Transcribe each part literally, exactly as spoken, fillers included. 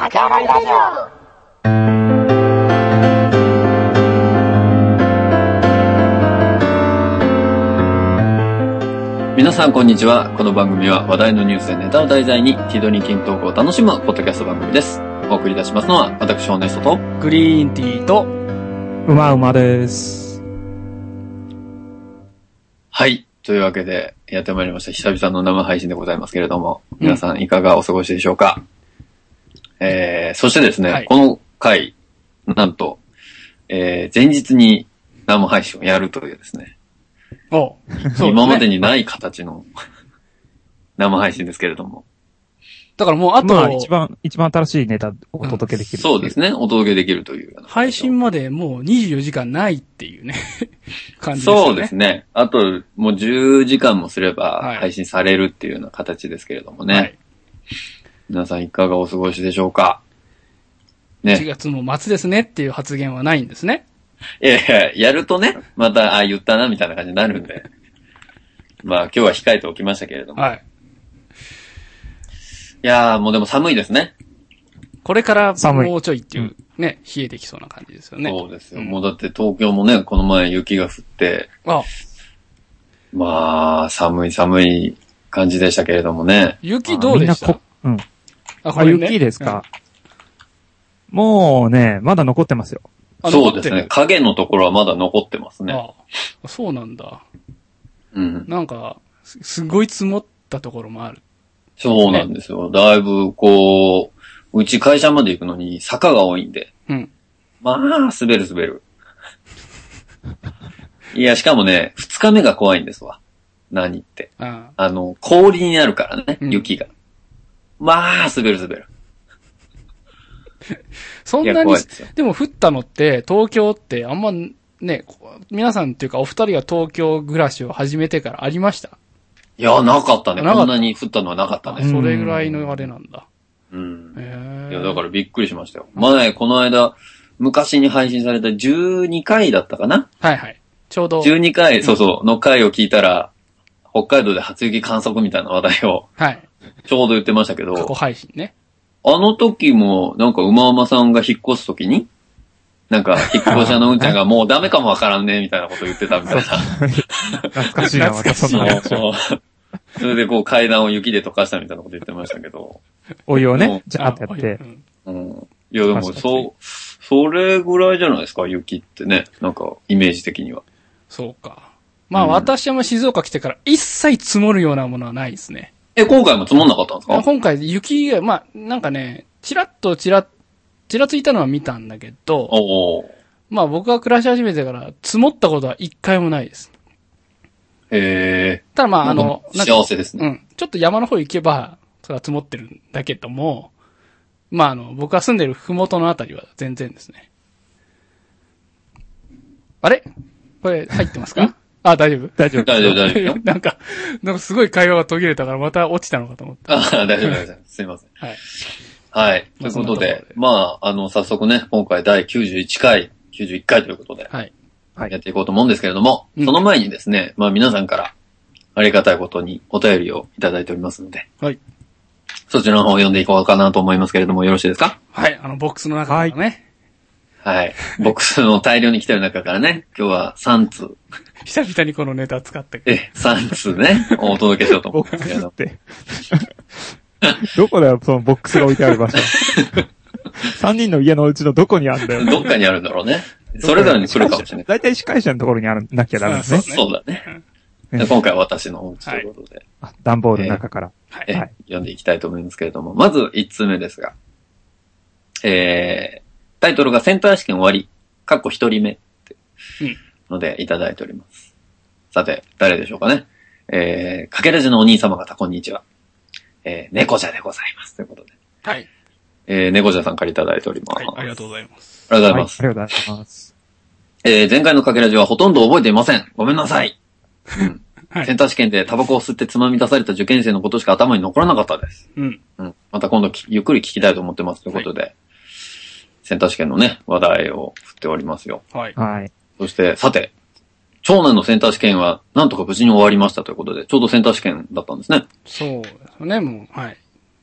竹上ラジオ。 皆さんこんにちは。この番組は話題のニュースやネタを題材に気取り筋トークを楽しむポッドキャスト番組です。お送りいたしますのは私ホネストとグリーンティーとうまうまです。 はい。というわけでやってまいりました。久々の生配信でございますけれども、皆さんいかがお過ごしでしょうか。うん、えー、そしてですね、はい、この回、なんと、えー、前日に生配信をやるというですね。 おそう、今までにない形の生配信ですけれども。 だからもうあと、 まあ、一番、一番新しいネタをお届けできる、 うん。そうですね。お届けできるという。 配信までもうにじゅうよじかんないっていうね、感じですね。 そうですね。あと、もうじゅうじかんもすれば配信されるっていうような形ですけれどもね。はい、皆さんいかがお過ごしでしょうか。 ね。いちがつも末ですねっていう発言はないんですね。 いやいや、やるとね、また、あ、言ったな、みたいな感じになるんで。まあ、今日は控えておきましたけれども。はい。いやー、もうでも寒いですね。 これからもうちょいっていう、ね、冷えてきそうな感じですよね。 そうですよ。うん、もうだって東京もね、この前雪が降って。あまあ、寒い寒い感じでしたけれどもね。 雪どうでした？ うん。あ、これ、ね、雪ですか、うん、もうね、まだ残ってますよ。 そうですね。影のところはまだ残ってますね。 ああ、そうなんだ。 うん。 なんか、す、すごい積もったところもある。 そうなんですよ。ね、だいぶ、こう、うち会社まで行くのに坂が多いんで。うん。まあ、滑る滑る。いや、しかもね、二日目が怖いんですわ。何って。あ, あの、氷になるからね、うん、雪が。まあ、滑る滑る。 そんなに、でも降ったのって、東京ってあんまね、皆さんっていうかお二人が東京暮らしを始めてからありました？ いや、なかったね。こんなに降ったのはなかったね。 それぐらいのあれなんだ。 うん。へいや、だからびっくりしましたよ。前、この間、昔に配信されたじゅうにかいだったかな？ はいはい。ちょうど。 じゅうにかい、そうそう、の回を聞いたら、北海道で初雪観測みたいな話題を、はい。ちょうど言ってましたけど。 過去配信ね。 あの時も、なんか、馬馬さんが引っ越す時に、なんか、引っ越し屋のうんちゃんがもうダメかもわからんね、みたいなこと言ってたみたいな。 懐かしいな、またそんな。 それでこう階段を雪で溶かしたみたいなこと言ってましたけど。 お湯をね、じゃーっとやって。 うん。いやでも、そう、それぐらいじゃないですか、雪ってね。なんか、イメージ的には。 そうか。まあ、うん、私も静岡来てから一切積もるようなものはないですね。 え、今回も積もんなかったんですか？ 今回雪が、まあ、なんかね、ちらっとちら、ちらついたのは見たんだけど、おまあ僕が暮らし始めてから積もったことは一回もないです。 へー。 ただまああの、 幸せですね。 うん。ちょっと山の方行けば、それは積もってるんだけども、まああの、僕が住んでるふもとのあたりは全然ですね。あれこれ入ってますか？あ、大丈夫大丈夫。大丈夫、大丈夫。 なんか、なんかすごい会話が途切れたからまた落ちたのかと思った。 あ、大丈夫、大丈夫。すいません。はい。はい。ということで、まあ、あの、早速ね、今回だいきゅうじゅういっかい、きゅうじゅういっかいということで、はい。やっていこうと思うんですけれども、うん、その前にですね、まあ皆さんからありがたいことにお便りをいただいておりますので、はい。そちらの方を読んでいこうかなと思いますけれども、よろしいですか？ はい。あの、ボックスの中からね。 はい。はい。ボックスの大量に来てる中からね、今日はさんつう。 久々にこのネタ使ってえ、さんつうね、お届けしようと思うんですけれども。 どこだよ、そのボックスが置いてある場所。さんにんの家のうちのどこにあるんだよ。 どっかにあるんだろうね。それぞれに来るかもしれない。 だいたい司会者のところにあるなきゃダメですね。 そうだね。今回は私のお家ということで。 はい、段ボールの中から、 えーはい。読んでいきたいと思いますけれども、まずいちつうめですが、えー、タイトルがセンター試験終わり、かっこ一人目ってのでいただいております。さて、誰でしょうかね。えー、かけらじのお兄様方、こんにちは。えー、猫者でございます。ということで。はい。えー、猫者さんからいただいております。 はい、ありがとうございます。 ありがとうございます。 はい、ありがとうございます。 えー、前回のかけらじはほとんど覚えていません。ごめんなさい。うん。はい、センター試験でタバコを吸ってつまみ出された受験生のことしか頭に残らなかったです。うん。うん。また今度ゆっくり聞きたいと思ってます。ということで、はい、センター試験のね、話題を振っておりますよ。 はい。はい。 そして、さて、長男のセンター試験はなんとか無事に終わりましたということで、ちょうどセンター試験だったんですね。 そうですね、もう、はい。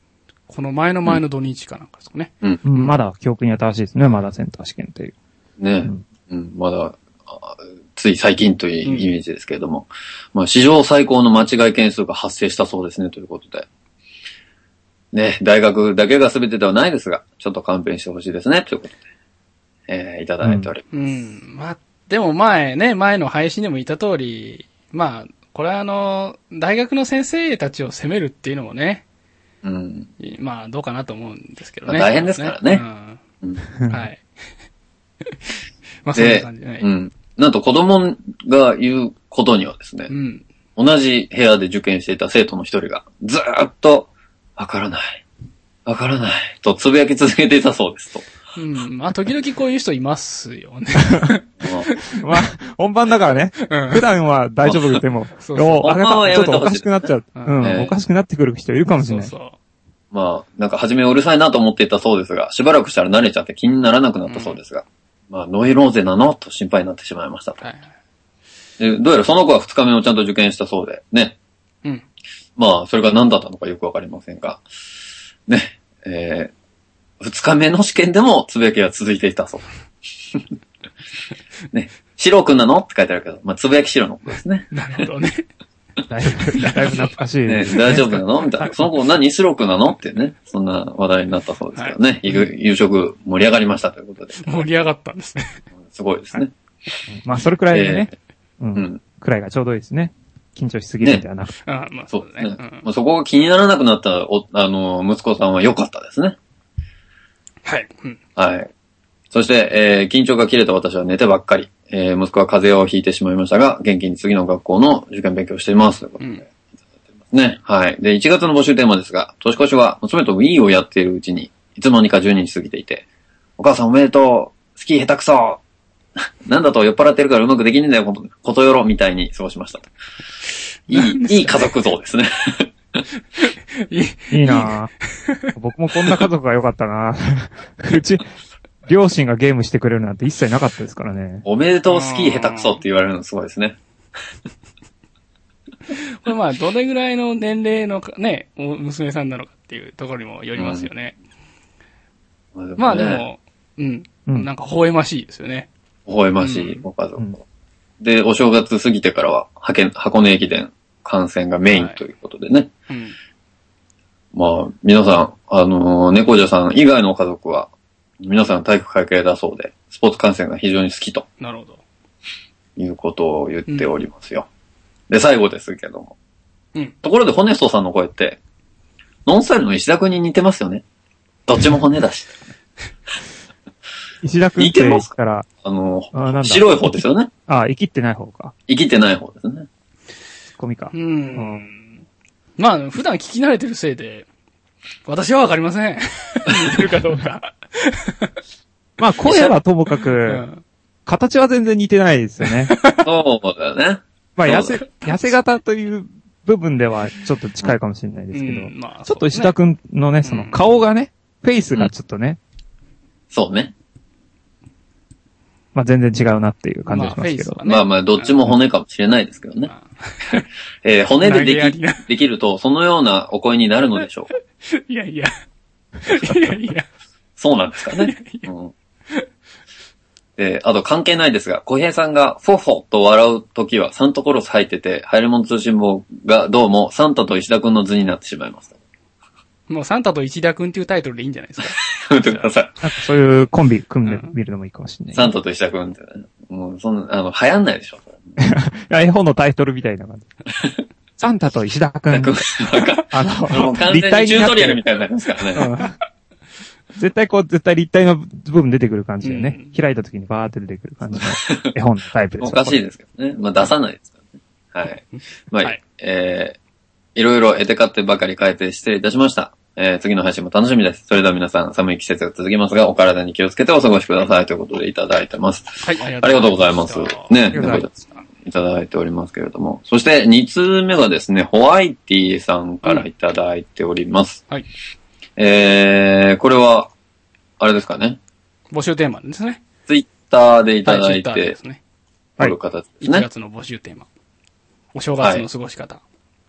この前の前の土日かなんかですかね。 うん。 うん、まだ記憶に新しいですね、まだセンター試験という。 ね、うん、うん、まだ、つい最近というイメージですけれども、うん、まあ史上最高の間違い件数が発生したそうですね、ということで。ね、大学だけが全てではないですが、ちょっと勘弁してほしいですね、ということで、えー、いただいております。 うん。うん、まあ、でも前ね、前の配信でも言った通り、まあ、これはあの、大学の先生たちを責めるっていうのもね、 うん、 まあ、どうかなと思うんですけどね。 まあ、大変ですからね。 うんうん、はい。まあ、そんな感じで、ね。 うん。なんと子供が言うことにはですね、うん、同じ部屋で受験していた生徒の一人が、ずーっと、わからない、わからない、とつぶやき続けていたそうですと。 うん。まあ、時々こういう人いますよね。 まあ、本番だからね。うん、普段は大丈夫でも、そうそう、あなたちょっとおかしくなっちゃう。うん、えー、おかしくなってくる人いるかもしれない。そうそう、 まあ、なんか初めうるさいなと思っていたそうですが、しばらくしたら慣れちゃって気にならなくなったそうですが、うん、まあ、ノイローゼなのと心配になってしまいましたと。はい、でどうやらその子は二日目をちゃんと受験したそうで、ね。うん。まあ、それが何だったのかよくわかりませんが、ね、えー、二日目の試験でもつぶやきが続いていたそうです。ね、シロ君なのって書いてあるけど、まあ、つぶやきシロの子ですね。 なるほどね。 だいぶ、だいぶ懐かしいね。大丈夫なのみたいな。その子何シロ君なのってね、そんな話題になったそうですけどね。はい、夕食盛り上がりましたということで。 盛り上がったんですね。 すごいですね。はい、 まあ、それくらいでね、えー、うん。うん。くらいがちょうどいいですね。緊張しすぎるんではなくて。 ね、あまあそうですね。 うん、まあ、そこが気にならなくなったお、あの、息子さんは良かったですね。 はい。うん、 はい。そして、えー、緊張が切れた私は寝てばっかり。えー、息子は風邪をひいてしまいましたが、元気に次の学校の受験勉強をしています。ということで、うん、いただいてますね。はい。で、いちがつの募集テーマですが、年越しは娘と Wii をやっているうちに、いつの間にかじゅうにち過ぎていて、お母さんおめでとう、スキー下手くそなんだと酔っ払ってるからうまくできねえんだよ、こと、ことよろみたいに過ごしました。いい、いい家族像ですね。 いい、いいなぁ。僕もこんな家族が良かったなぁ。うち、両親がゲームしてくれるなんて一切なかったですからね。 おめでとうスキー下手くそって言われるのすごいですね。 これまあ、どれぐらいの年齢のね、娘さんなのかっていうところにもよりますよね。うん、まあでも、ね、うん、うん。なんか微笑ましいですよね。 微笑ましいご家族、うん。で、お正月過ぎてからは、箱根駅伝観戦がメインということでね。はいうん、まあ、皆さん、あのー、猫女さん以外の家族は、皆さん体育会系だそうで、スポーツ観戦が非常に好きと。 なるほど。 いうことを言っておりますよ。うん、で、最後ですけども。 うん。 ところで、ホネストさんの声って、ノンスタイルの石田くんに似てますよね。どっちも骨だし。 石田くんって言ったら、 あの、あ白い方ですよね。 ああ、生きってない方か。 生きってない方ですね。 ツッコミか。 うん。うん、まあ、普段聞き慣れてるせいで、私はわかりません。似てるかどうか。 まあ、声はともかく、うん、形は全然似てないですよね。 そうだよね。 まあ、痩せ、痩せ型という部分ではちょっと近いかもしれないですけど、うんまあ、ちょっと石田くんのね、その顔がね、フェイスがちょっとね、 うん、そうね。 まあ全然違うなっていう感じがしますけど。 まあ、ね、まあまあ、どっちも骨かもしれないですけどね。えー、骨ででき、できると、そのようなお声になるのでしょうか。 いやいや。いやいや。 そうなんですかね。うん、で、あと関係ないですが、小平さんがフォフォと笑うときはサンタコロス入ってて、ハイレモン通信簿がどうもサンタと石田くんの図になってしまいました。 もうサンタと石田くんっていうタイトルでいいんじゃないですか。 やめてください。 なんかそういうコンビ組んでみるのもいいかもしれない。 サンタと石田くんって、ね、もうそんな、あの、流行んないでしょ。 いや、絵本のタイトルみたいな感じ。サンタと石田くん。あの、もう完全にチュートリアルみたいになりますからね。うん、 絶対こう、絶対立体の部分出てくる感じでね。うん、開いた時にバーって出てくる感じの絵本のタイプです。 おかしいですけどね。まあ出さないですからね。はい。まあ、はい、えー、いろいろ得て勝手ばかり変えて失礼いたしました。えー、次の配信も楽しみです。それでは皆さん、寒い季節が続きますが、お体に気をつけてお過ごしくださいということでいただいてます。 はい、 ありがとうございます。ね、いただいておりますけれども。そして、に通目がですね、ホワイティさんからいただいております。 うん、はい。 えー、これは、あれですかね。 募集テーマですね。 ツイッターでいただいて、はい、 ですね。 こういう形ですね。 いちがつの募集テーマ。お正月の過ごし方。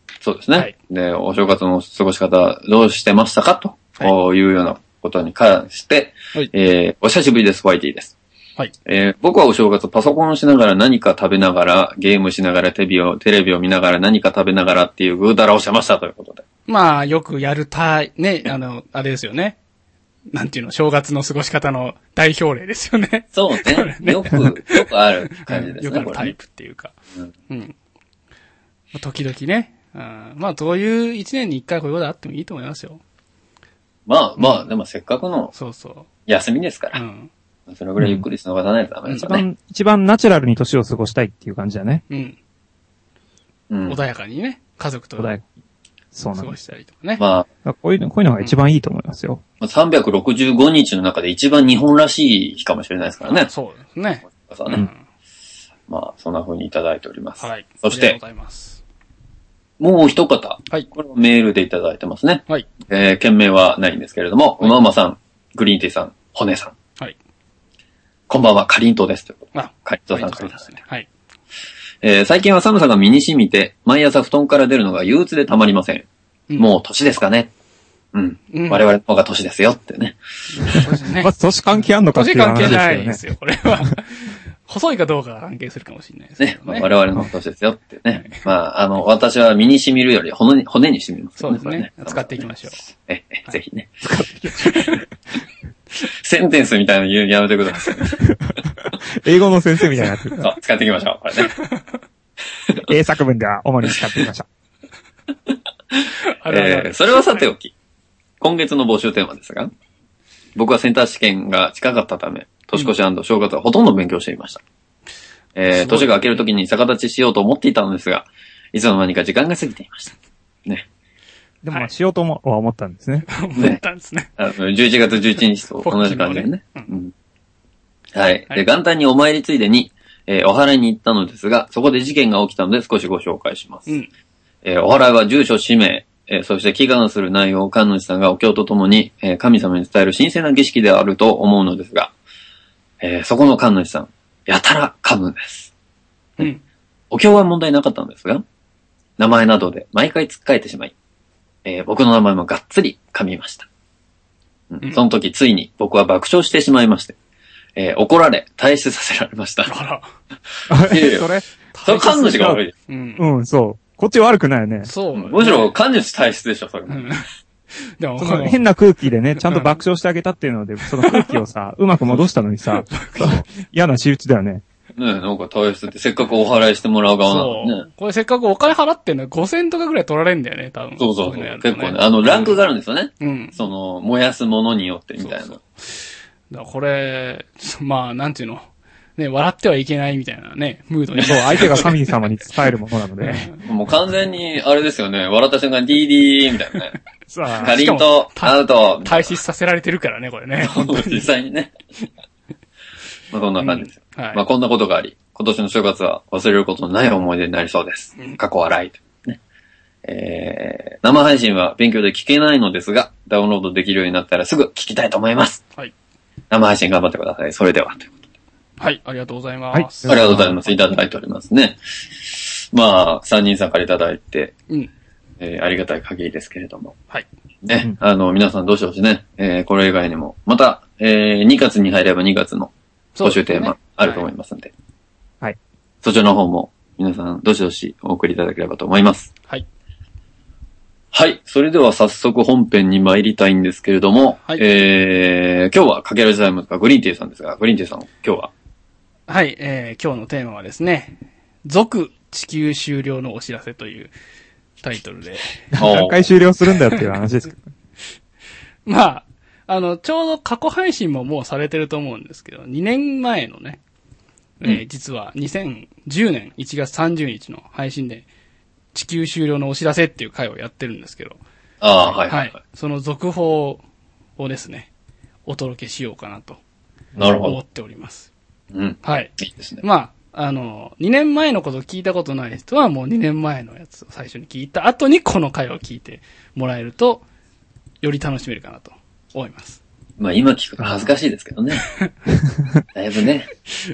そうですね。はい、で、お正月の過ごし方どうしてましたかと、はい、いうようなことに関して、はい、えー、お久しぶりです、ワイティです。はい。えー、僕はお正月パソコンをしながら何か食べながら、ゲームしながらテレビを、テレビを見ながら何か食べながらっていうぐうだらをしてましたということで。 まあ、よくやるたい、ね、あの、あれですよね。なんていうの、正月の過ごし方の代表例ですよね。 そうね。ねよく、よくある感じですね。 よくあるタイプっていうか。うん。うん、時々ね。うん、まあ、どういう一年に一回こういうことあってもいいと思いますよ。 まあまあ、うん、でもせっかくの、 そうそう。 休みですから。うん。それぐらいゆっくり過ごさないとダメですよね、 うん。一番、一番ナチュラルに年を過ごしたいっていう感じだね。 うん。うん、穏やかにね、家族と。穏やかに。そうなんです。過ごしたりとかね。 まあ、こういうの、こういうのが一番いいと思いますよ。 うん、さんびゃくろくじゅうごにちの中で一番日本らしい日かもしれないですからね。 そうですね。 そうね、うん。まあ、そんな風にいただいております。 はい。 そして、 ありがとうございます。 もう一方。 はい。 これもメールでいただいてますね。 はい。 えー、件名はないんですけれども、うまうまさん、グリーンティーさん、骨さん。 はい。 こんばんは、かりんとうです。ということで。 あ、 かりんとうさんからですね。 はい。 えー、最近は寒さが身に染みて、毎朝布団から出るのが憂鬱でたまりません。うん、もう年ですかね。うん。うん、我々の方が年ですよってね。 ねまず年関係あんのかっていう話ですよね。 年関係ないですよ、これは。細いかどうかが関係するかもしれないですけどね。 ね。我々の年ですよってね。まあ、あの、私は身に染みるより骨に、骨に染みます、 ね。そうですね。使っていきましょう。 え、え、ぜひね。使っていきましょう。センテンスみたいなの言うのやめてください。 英語の先生みたいなやつ。 そう、使っていきましょう。これね。 英作文では主に使っていきましょう。 あれあれえー、それはさておき、今月の募集テーマですが、僕はセンター試験が近かったため、年越し&正月はほとんど勉強していました。えー、年が明けるときに逆立ちしようと思っていたのですが、いつの間にか時間が過ぎていました。ね。 でもまあ、しようともは思ったんですね。 思ったんですね。 あのじゅういちがつじゅういちにちと同じ感じでね。うん、はい。で、元旦にお参りついでに、えー、お祓いに行ったのですが、そこで事件が起きたので少しご紹介します。うん、えー、お祓いは住所、氏名、えー、そして祈願する内容を神主さんがお経とともに、えー、神様に伝える神聖な儀式であると思うのですが、えー、そこの神主さん、やたら噛むんです。うん。お経は問題なかったんですが、名前などで毎回突っかえてしまい、えー、僕の名前もがっつり噛みました。うん、その時ついに僕は爆笑してしまいまして、えー、怒られ、退出させられました。 あら。 いやいやそれそれ神主が悪い。 うん、うん、そう。こっち悪くないよね。 そう、ね。 むしろ神主退出でしょ、それも。うん、 でもその変な空気でね、ちゃんと爆笑してあげたっていうので、その空気をさ、うまく戻したのにさ、嫌な仕打ちだよね。 ねえ、なんか退出ってせっかくお祓いしてもらう側なのにね。 これせっかくお金払ってんのにごせんとかぐらい取られんだよね、多分。 そうそうそう。そうね、結構ね、あの、ランクがあるんですよね。うん。その、燃やすものによってみたいな。そうそうだからこれ、まあ、なんていうの。ね、笑ってはいけないみたいなね、ムードに。 そう、相手が神様に伝えるものなので。 もう完全に、あれですよね、笑った瞬間、ディーディーみたいなね。さあ、かりんと、アウト。 退出させられてるからね、これね。 実際にね。まあ、こんな感じですよ。うんはい、まあ、こんなことがあり、今年の正月は忘れることのない思い出になりそうです。うん、過去笑い、ね。えー、生配信は勉強で聞けないのですが、ダウンロードできるようになったらすぐ聞きたいと思います。はい。生配信頑張ってください。それでは。 はい、ありがとうございます。 はい、ありがとうございます。いただいておりますね。まあ、三人さんからいただいて、うん、えー、ありがたい限りですけれども。はい。ね、うん、あの、皆さんどうしようしね、えー、これ以外にも、また、えー、にがつに入ればにがつの募集テーマあると思いますので、はい。そちらの方も、皆さんどしどしお送りいただければと思います。はい。はい。それでは早速本編に参りたいんですけれども、はい、えー、今日はかけらじタイムがグリーンティーさんですが、グリーンティーさん、今日ははい、えー、今日のテーマはですね、続地球終了のお知らせというタイトルで。 何回終了するんだよっていう話ですけど。 まあ、あの、ちょうど過去配信ももうされてると思うんですけど、にねんまえのね、うん、えー、実はにせんじゅうねんいちがつさんじゅうにちの配信で、地球終了のお知らせっていう回をやってるんですけど。 ああ、はい、はい。はい。 その続報をですね、お届けしようかなと。 なるほど。 思っております。 うん。 はい。 いいですね。 まあ、あの、にねんまえのこと聞いたことない人はもうにねんまえのやつを最初に聞いた後にこの回を聞いてもらえると、より楽しめるかなと思います。 まあ今聞くと恥ずかしいですけどね。だいぶね。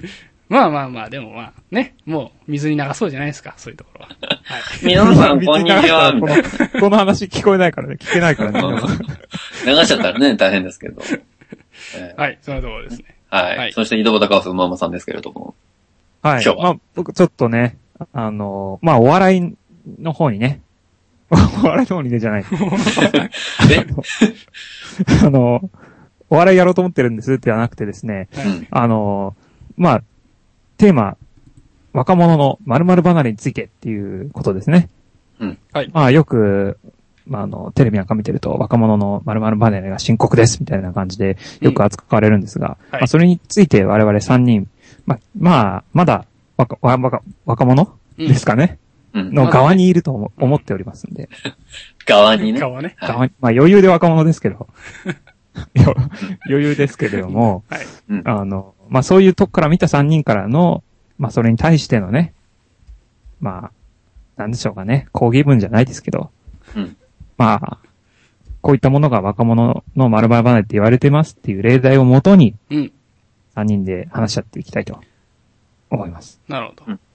まあまあまあ、でもまあ、ね、もう水に流そうじゃないですか、そういうところは。はい。 皆さん、こんにちは。 この、この話聞こえないからね、聞けないからね。 流しちゃったらね、大変ですけど。 えー、はい、そのところですね。 はい。はい、そして、井戸端カオス馬場さんですけれども。 はい。今日は。まあ、僕ちょっとね、あの、まあ、お笑いの方にね、お笑いの方にね、じゃない。 えあの、お笑いやろうと思ってるんですってはなくてですね、 うん、 あの、まあ、テーマ、若者の〇〇離れについてっていうことですね。 うん。 はい。 まあ、よく、まあ、あの、テレビなんか見てると、若者の〇〇離れが深刻ですみたいな感じで、よく扱われるんですが、うんはい、まあ、それについて我々さんにん、まあ、まあ、まだ若、若、若者ですかね。うん、の側にいると思、思っておりますんで。 側にね。 側ね。 側に、まあ余裕で若者ですけど。余裕ですけれども、 はい、 あの、まあそういうとこから見たさんにんからの、まあそれに対してのね、まあ、なんでしょうかね、抗議文じゃないですけど、 うん、 まあ、こういったものが若者の丸々離れって言われてますっていう例題をもとに、 うん、 さんにんで話し合っていきたいと思います。 なるほど。 うん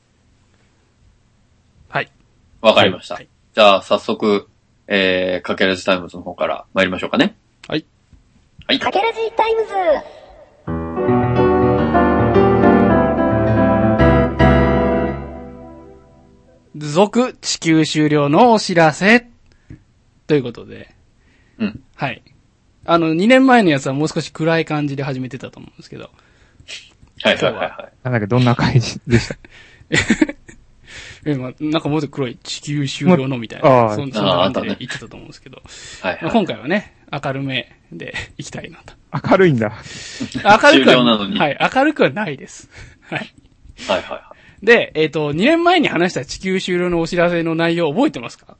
はい。 わかりました。 はい、 じゃあ、早速、えー、かけらじタイムズの方から参りましょうかね。 はい。 はい。 かけらじタイムズ。続、地球終了のお知らせ。ということで。 うん。 はい。あの、にねんまえのやつはもう少し暗い感じで始めてたと思うんですけど。 はいはいはいはい。 なんだっけ、どんな感じでしたえ、まあ、なんかもうちょっと黒い地球終了のみたいな、そんな感じで言ってたと思うんですけど、 はいはい、 まあ、今回はね、明るめでいきたいなと。 明るいんだ。 明るくは、 なのにはい、明るくはないです。はい。 はいはいはい。 で、えっと、にねんまえに話した地球終了のお知らせの内容覚えてますか？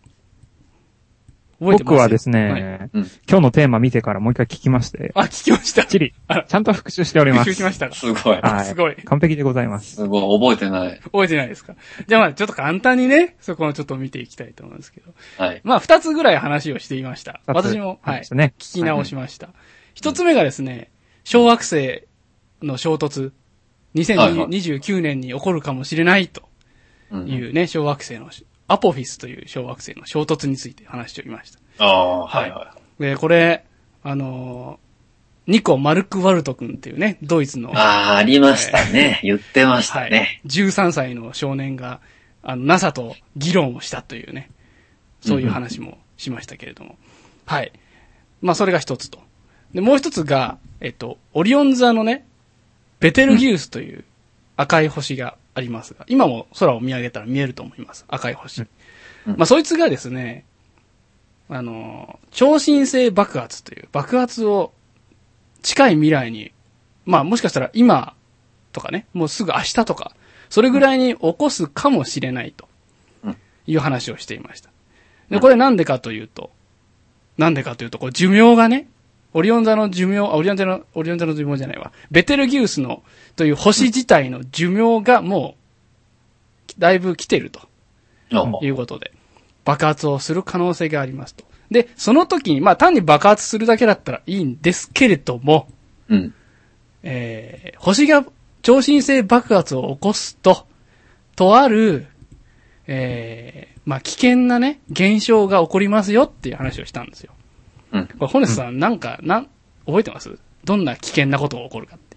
覚えてます？ 僕はですね、 はいうん、 今日のテーマ見てからもう一回聞きまして。 あ、聞きました。 チリ。ちゃんと復習しております。 復習しましたか？ すごい。 はい。 すごい。 完璧でございます。 すごい。覚えてない。 覚えてないですか？じゃあまあちょっと簡単にね、そこをちょっと見ていきたいと思うんですけど。 はい。 まあ二つぐらい話をしていました。私も、はい。 ね、 聞き直しました。一、はい、つ目がですね、小惑星の衝突、にせんにじゅうきゅうねんに起こるかもしれないというね、小惑星の、アポフィスという小惑星の衝突について話しておりました。 ああ、はいはい。 で、これ、あのー、ニコ・マルクワルト君っていうね、ドイツの。 ああ、ありましたね。言ってましたね、はい。 じゅうさんさいの少年が、あの、ナサ と議論をしたというね、そういう話もしましたけれども。うん、はい。まあ、それが一つと。で、もう一つが、えっと、オリオン座のね、ベテルギウスという赤い星がありますが、今も空を見上げたら見えると思います。赤い星。うん、まあ、そいつがですね、あの、超新星爆発という爆発を近い未来に、まあもしかしたら今とかね、もうすぐ明日とか、それぐらいに起こすかもしれないという話をしていました。で、これなんでかというと、なんでかというと、こう寿命がね、オリオン座の寿命、あ、オリオン座の、オリオン座の寿命じゃないわ。ベテルギウスのという星自体の寿命がもう、だいぶ来てるということで。爆発をする可能性がありますと。で、その時に、まあ単に爆発するだけだったらいいんですけれども、 うん。 えー、星が超新星爆発を起こすと、とある、えー、まあ危険なね、現象が起こりますよっていう話をしたんですよ。 うん。 これ、ホネスさん、なんか、なん、覚えてます？どんな危険なことが起こるかっていう。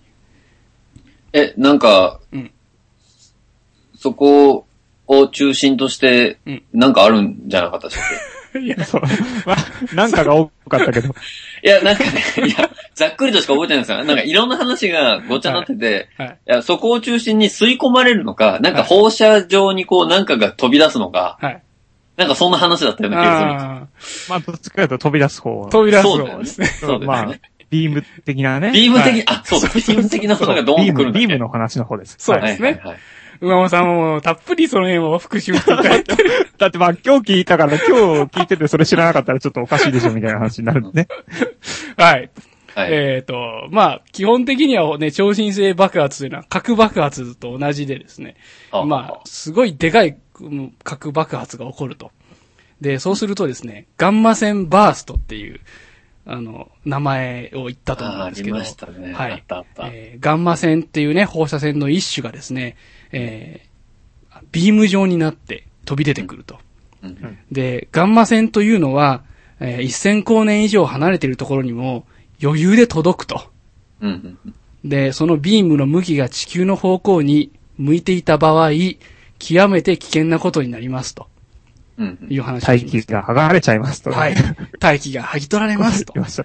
え、なんか、 うん。 そこを中心として、なんかあるんじゃなかったでしたっけ？ いや、そう。まあ、なんかが多かったけど。 いや、なんかね、いや、ざっくりとしか覚えてないんですよ。なんかいろんな話がごちゃになってて、はいはい、いやそこを中心に吸い込まれるのか、なんか放射状にこうなんかが飛び出すのか、はい、なんかそんな話だったような気がするんですよ。 まあ、どっちかというと飛び出す方。 飛び出す方ですね。 そうですね。 まあ、ビーム的なね。 ビーム的、はい、あ、そうです。ビーム的なものがドーンとくるんだ、 ね。ビームの話の方です。 そうですね。はいはいはい、馬間さんもたっぷりその辺を復習していただいてる。 だってまあ今日聞いたから今日聞いててそれ知らなかったらちょっとおかしいでしょみたいな話になるんでね。 はい。はい、えっ、ー、と、まあ基本的にはね、超新星爆発というのは核爆発と同じでですね。まあ、すごいでかい核爆発が起こると。で、そうするとですね、ガンマ線バーストっていう、 あの、名前を言ったと思うんですけど。 あ, ありましたね。 はい。 あったあった。 えー、ガンマ線っていうね、放射線の一種がですね、えー、ビーム状になって飛び出てくると。うんうん、で、ガンマ線というのは、えー、せん光年以上離れているところにも余裕で届くと。 うんうんうん、 で、そのビームの向きが地球の方向に向いていた場合、極めて危険なことになりますと。うんうん、いう話をしました。 大気が剥がれちゃいますと、ね。 はい。大気が剥ぎ取られますと。 はい。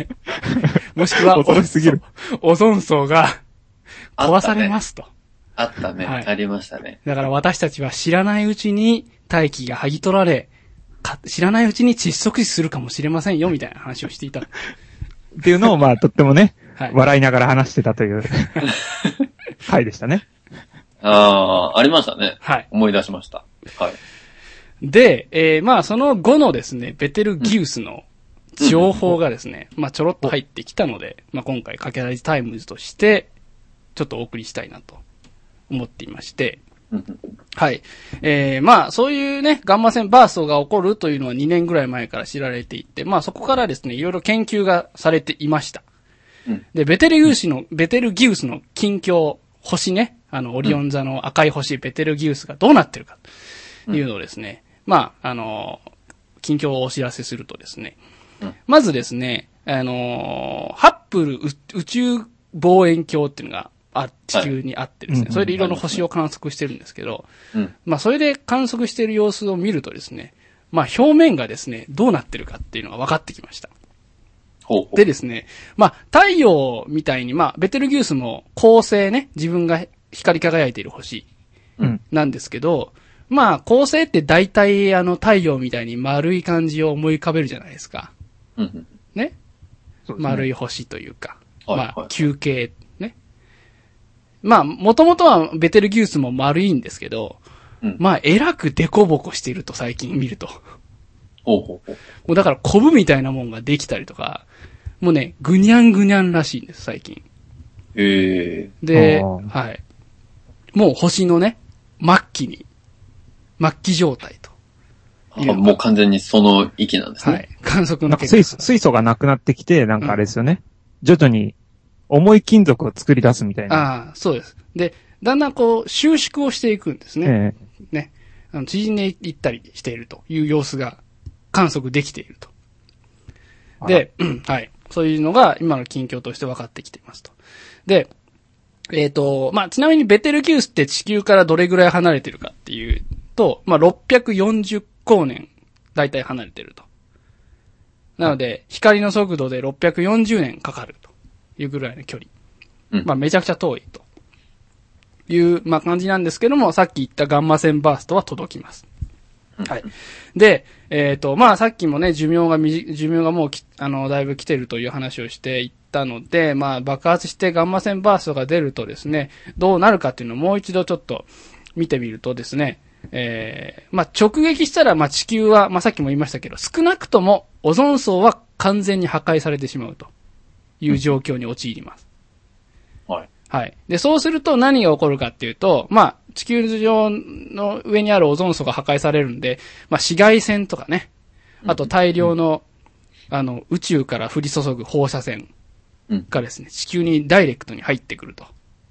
もしくは、 恐ろしすぎる。 オゾン層が壊されますと。 あったね。あ, ねはい、ありましたね。 だから私たちは知らないうちに大気が剥ぎ取られ、知らないうちに窒息死するかもしれませんよ、みたいな話をしていた。 っていうのを、まあ、とってもね、はい、笑いながら話してたという回でしたね。 ああ、ありましたね。 はい。 思い出しました。はい。 で、えー、まあ、その後のですね、ベテルギウスの情報がですね、うん、まあ、ちょろっと入ってきたので、まあ、今回、かけらじタイムズとして、ちょっとお送りしたいなと思っていまして、はい。えー、まあ、そういうね、ガンマ線バーストが起こるというのはにねんぐらい前から知られていて、まあ、そこからですね、いろいろ研究がされていました。うん、で、ベテルギウスの、ベテルギウスの近況、星ね、あの、オリオン座の赤い星、ベテルギウスがどうなってるか、というのをですね、うん、まあ、あの、近況をお知らせするとですね、うん、まずですね、あの、ハッブル宇宙望遠鏡っていうのが、あ、地球にあってですね、はい、それでいろんな星を観測してるんですけど、うん、まあそれで観測している様子を見るとですね、まあ表面がですね、どうなってるかっていうのが分かってきました。 ほうほう。 でですね、まあ太陽みたいに、まあベテルギウスも恒星ね、自分が光り輝いている星なんですけど、うん、まあ恒星って大体あの太陽みたいに丸い感じを思い浮かべるじゃないですか。 うん、 ね、 そうですね。 丸い星というか、 はい、 まあ球形。まあ、もともとはベテルギウスも丸いんですけど、うん、まあ、えらくデコボコしていると最近見ると。 ほうほうほう。 もうだから、コブみたいなもんができたりとか、もうね、ぐにゃんぐにゃんらしいんです、最近。 へー。で、はい。もう星のね、末期に、末期状態と。 あ、もう完全にその域なんですね。はい。 観測の結果。水素、水素がなくなってきて、なんかあれですよね。うん、徐々に、重い金属を作り出すみたいな。 ああ、そうです。で、だんだんこう、収縮をしていくんですね。ええ、ね。あの、縮んでいったりしているという様子が観測できていると。で、はい。そういうのが今の近況として分かってきていますと。で、えっと、まあ、ちなみにベテルギウスって地球からどれぐらい離れてるかっていうと、まあ、ろっぴゃくよんじゅう光年、だいたい離れてると。なので、光の速度でろっぴゃくよんじゅうねんかかると。いうぐらいの距離。うん、まあめちゃくちゃ遠いという、まあ感じなんですけども、さっき言ったガンマ線バーストは届きます。うん、はい。で、えっと、まあさっきもね、寿命がみ、寿命がもうき、あの、だいぶ来てるという話をしていったので、まあ爆発してガンマ線バーストが出るとですね、どうなるかっていうのをもう一度ちょっと見てみるとですね、えー、まあ直撃したら、まあ地球は、まあさっきも言いましたけど、少なくともオゾン層は完全に破壊されてしまうと。いう状況に陥ります。 はい。 はい。で、そうすると何が起こるかっていうと、まあ、地球上の上にあるオゾン層が破壊されるんで、まあ、紫外線とかね、あと大量の、うん、あの、宇宙から降り注ぐ放射線がですね、地球にダイレクトに入ってくると。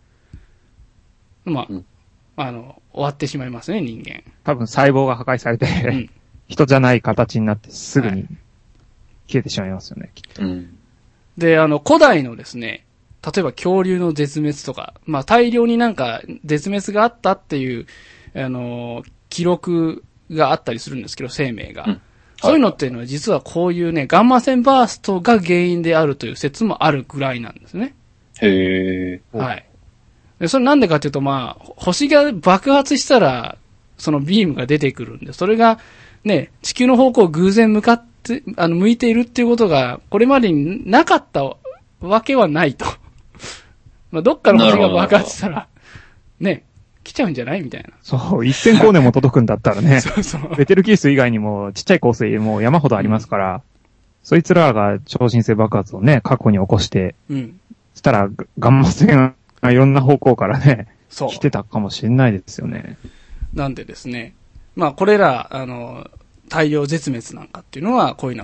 まあ、うん、あの、終わってしまいますね、人間。 多分細胞が破壊されて、うん、人じゃない形になってすぐに消えてしまいますよね、はい、きっと。うんで、あの、古代のですね、例えば恐竜の絶滅とか、まあ大量になんか絶滅があったっていう、あの、記録があったりするんですけど、生命が。うん、そういうのっていうのは実はこういうね、ガンマ線バーストが原因であるという説もあるぐらいなんですね。 へー。 はい。で、それなんでかっていうと、まあ、星が爆発したら、そのビームが出てくるんで、それがね、地球の方向を偶然向かって、あの、向いているっていうことが、これまでになかったわけはないと。まあ、どっかの星が爆発したら、ね、来ちゃうんじゃないみたいな。 そう、一千光年も届くんだったらね。 そうそう。 ベテルギウス以外にも、ちっちゃい恒星も山ほどありますから、うん、そいつらが超新星爆発をね、過去に起こして、うん。そしたら、ガンマ線がいろんな方向からね、そう。来てたかもしれないですよね。 なんでですね、まあ、これら、あの、太陽絶滅なんかっていうのは、こういうのが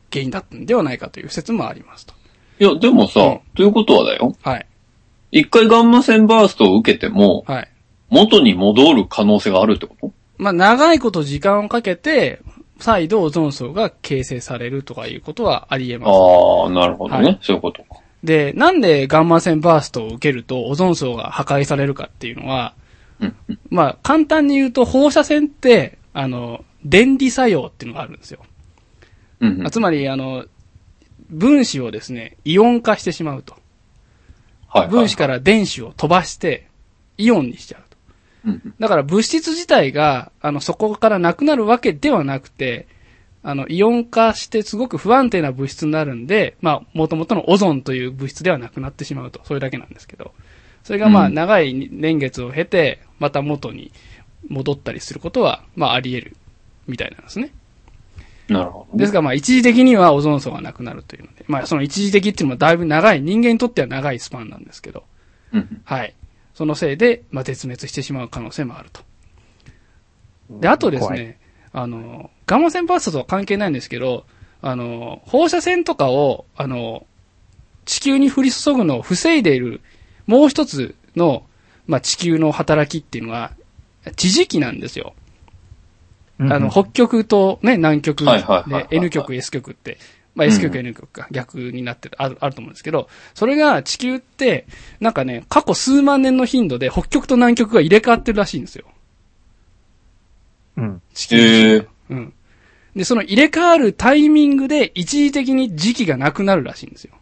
原因だったんではないかという説もありますと。 いや、でもさ、 うん、 ということはだよ。 はい。 一回ガンマ線バーストを受けても、 はい。 元に戻る可能性があるってこと？ まあ、長いこと時間をかけて、再度オゾン層が形成されるとかいうことはあり得ます。 ああ、なるほどね、はい。そういうことか。 で、なんでガンマ線バーストを受けるとオゾン層が破壊されるかっていうのは、 うんうん、 まあ、簡単に言うと放射線って、あの、電離作用っていうのがあるんですよ。 うんうん、 つまり、あの、分子をですね、イオン化してしまうと。 はいはいはい、 分子から電子を飛ばして、イオンにしちゃうと。 うんうん、 だから物質自体が、あの、そこからなくなるわけではなくて、あの、イオン化してすごく不安定な物質になるんで、まあ、元々のオゾンという物質ではなくなってしまうと。それだけなんですけど。それがまあ、長い年月を経て、また元に戻ったりすることは、まあ、あり得るみたいなんですね。 なるほど、ね。 ですが、まあ、一時的にはオゾン層がなくなるというので、まあ、その一時的っていうのもだいぶ長い、人間にとっては長いスパンなんですけど、 うん、 はい。そのせいで、まあ、絶滅してしまう可能性もあると。で、あとですね、あの、ガンマ線バーストとは関係ないんですけど、あの、放射線とかを、あの、地球に降り注ぐのを防いでいる、もう一つの、まあ、地球の働きっていうのは、地磁気なんですよ。あの、北極とね、南極で N 極、S 極って、まあ、S 極、N 極か、逆になってる、ある、あると思うんですけど、それが地球って、なんかね、過去数万年の頻度で北極と南極が入れ替わってるらしいんですよ。 うん。 地球。えー、うん。で、その入れ替わるタイミングで一時的に磁気がなくなるらしいんですよ。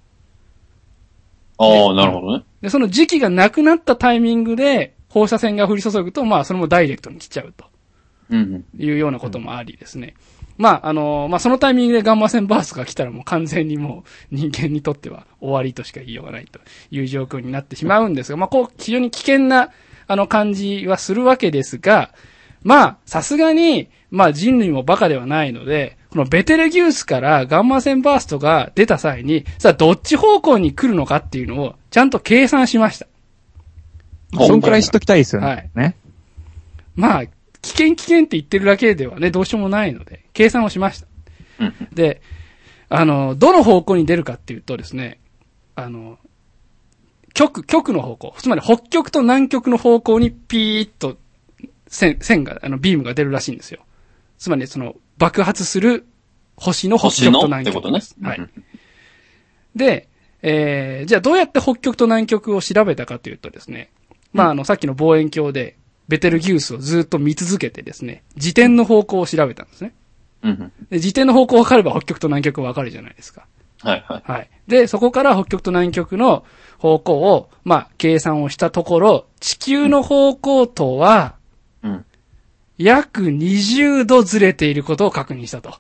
ああ、なるほどね。 で、その磁気がなくなったタイミングで放射線が降り注ぐと、まあ、それもダイレクトに来ちゃうと。うん。いうようなこともありですね。うん、まあ、あのー、まあ、そのタイミングでガンマ線バーストが来たらもう完全にもう人間にとっては終わりとしか言いようがないという状況になってしまうんですが、まあ、こう、非常に危険な、あの、感じはするわけですが、まあ、さすがに、まあ人類もバカではないので、このベテルギウスからガンマ線バーストが出た際に、さあどっち方向に来るのかっていうのをちゃんと計算しました。 そんくらいしときたいですよね。はい。ね。 まあ、危険危険って言ってるだけではね、どうしようもないので、計算をしました。うん、で、あの、どの方向に出るかっていうとですね、あの、極、極の方向、つまり北極と南極の方向にピーッと線、線が、あの、ビームが出るらしいんですよ。つまり、その、爆発する星の北極と南極です。はい。で、えー、じゃあどうやって北極と南極を調べたかというとですね、まあ、あの、さっきの望遠鏡で、ベテルギウスをずっと見続けてですね、自転の方向を調べたんですね。で、自転の方向分かれば北極と南極分かるじゃないですか。 はいはい。 はい。で、そこから北極と南極の方向を、まあ、計算をしたところ、地球の方向とは、うん、約にじゅうどずれていることを確認したと。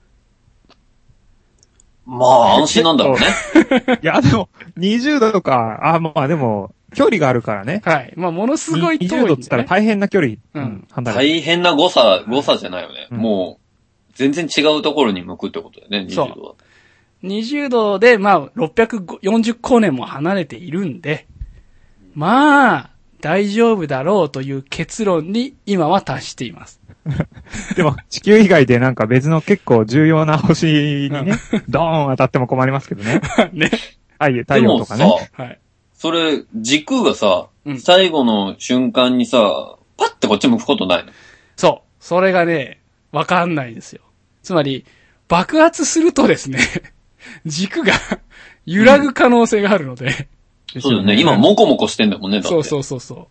まあ、安心なんだろうね。 いや、でも、にじゅうどとか、あ、まあでも、距離があるからね。 はい。まあ、ものすごい遠い、ね。 にじゅうどって言ったら大変な距離。 うん。 離れ大変な誤差、誤差じゃないよね。うん、もう、全然違うところに向くってことだよね、にじゅうどは。 にじゅうどで、まあ、ろっぴゃくよんじゅう光年も離れているんで、まあ、大丈夫だろうという結論に今は達しています。 でも、地球以外でなんか別の結構重要な星にね、ドーン当たっても困りますけどね。 ね。 太陽、太陽とかね。 でもさ、はい。それ、軸がさ、うん、最後の瞬間にさ、パッてこっち向くことないの？ そう。それがね、わかんないんですよ。つまり、爆発するとですね、軸が揺らぐ可能性があるので、 うん。そうだね。今、もこもこしてんだもんね、だって。 そうそうそうそう。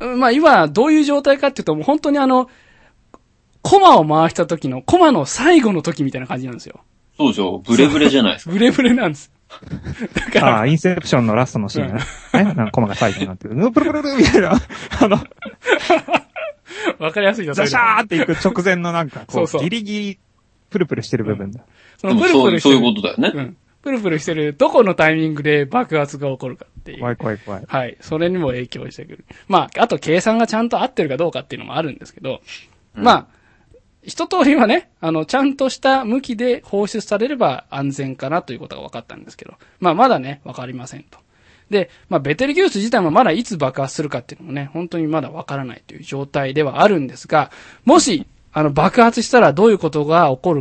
まあ今、どういう状態かっていうと、もう本当にあの、コマを回した時の、コマの最後の時みたいな感じなんですよ。 そうでしょ。ブレブレじゃないですか。 ブレブレなんです。 だから。ああ、インセプションのラストのシーンね。うん、ね。なんかコマが最後になってる。ブルブルルみたいな。あの、 わかりやすいじゃん。 ザシャーっていく直前のなんか、こう、そうそうギリギリ、プルプルしてる部分だ。うん、 そのプルプルしてる。 そういうことだよね。 うん。プルプルしてる、どこのタイミングで爆発が起こるかっていう。 怖い怖い怖い。 はい。それにも影響してくる。まあ、あと計算がちゃんと合ってるかどうかっていうのもあるんですけど、うん、まあ、一通りはね、あの、ちゃんとした向きで放出されれば安全かなということが分かったんですけど、まあ、まだね、分かりませんと。で、まあ、ベテルギウス自体もまだいつ爆発するかっていうのもね、本当にまだ分からないという状態ではあるんですが、もし、あの、爆発したらどういうことが起こるか、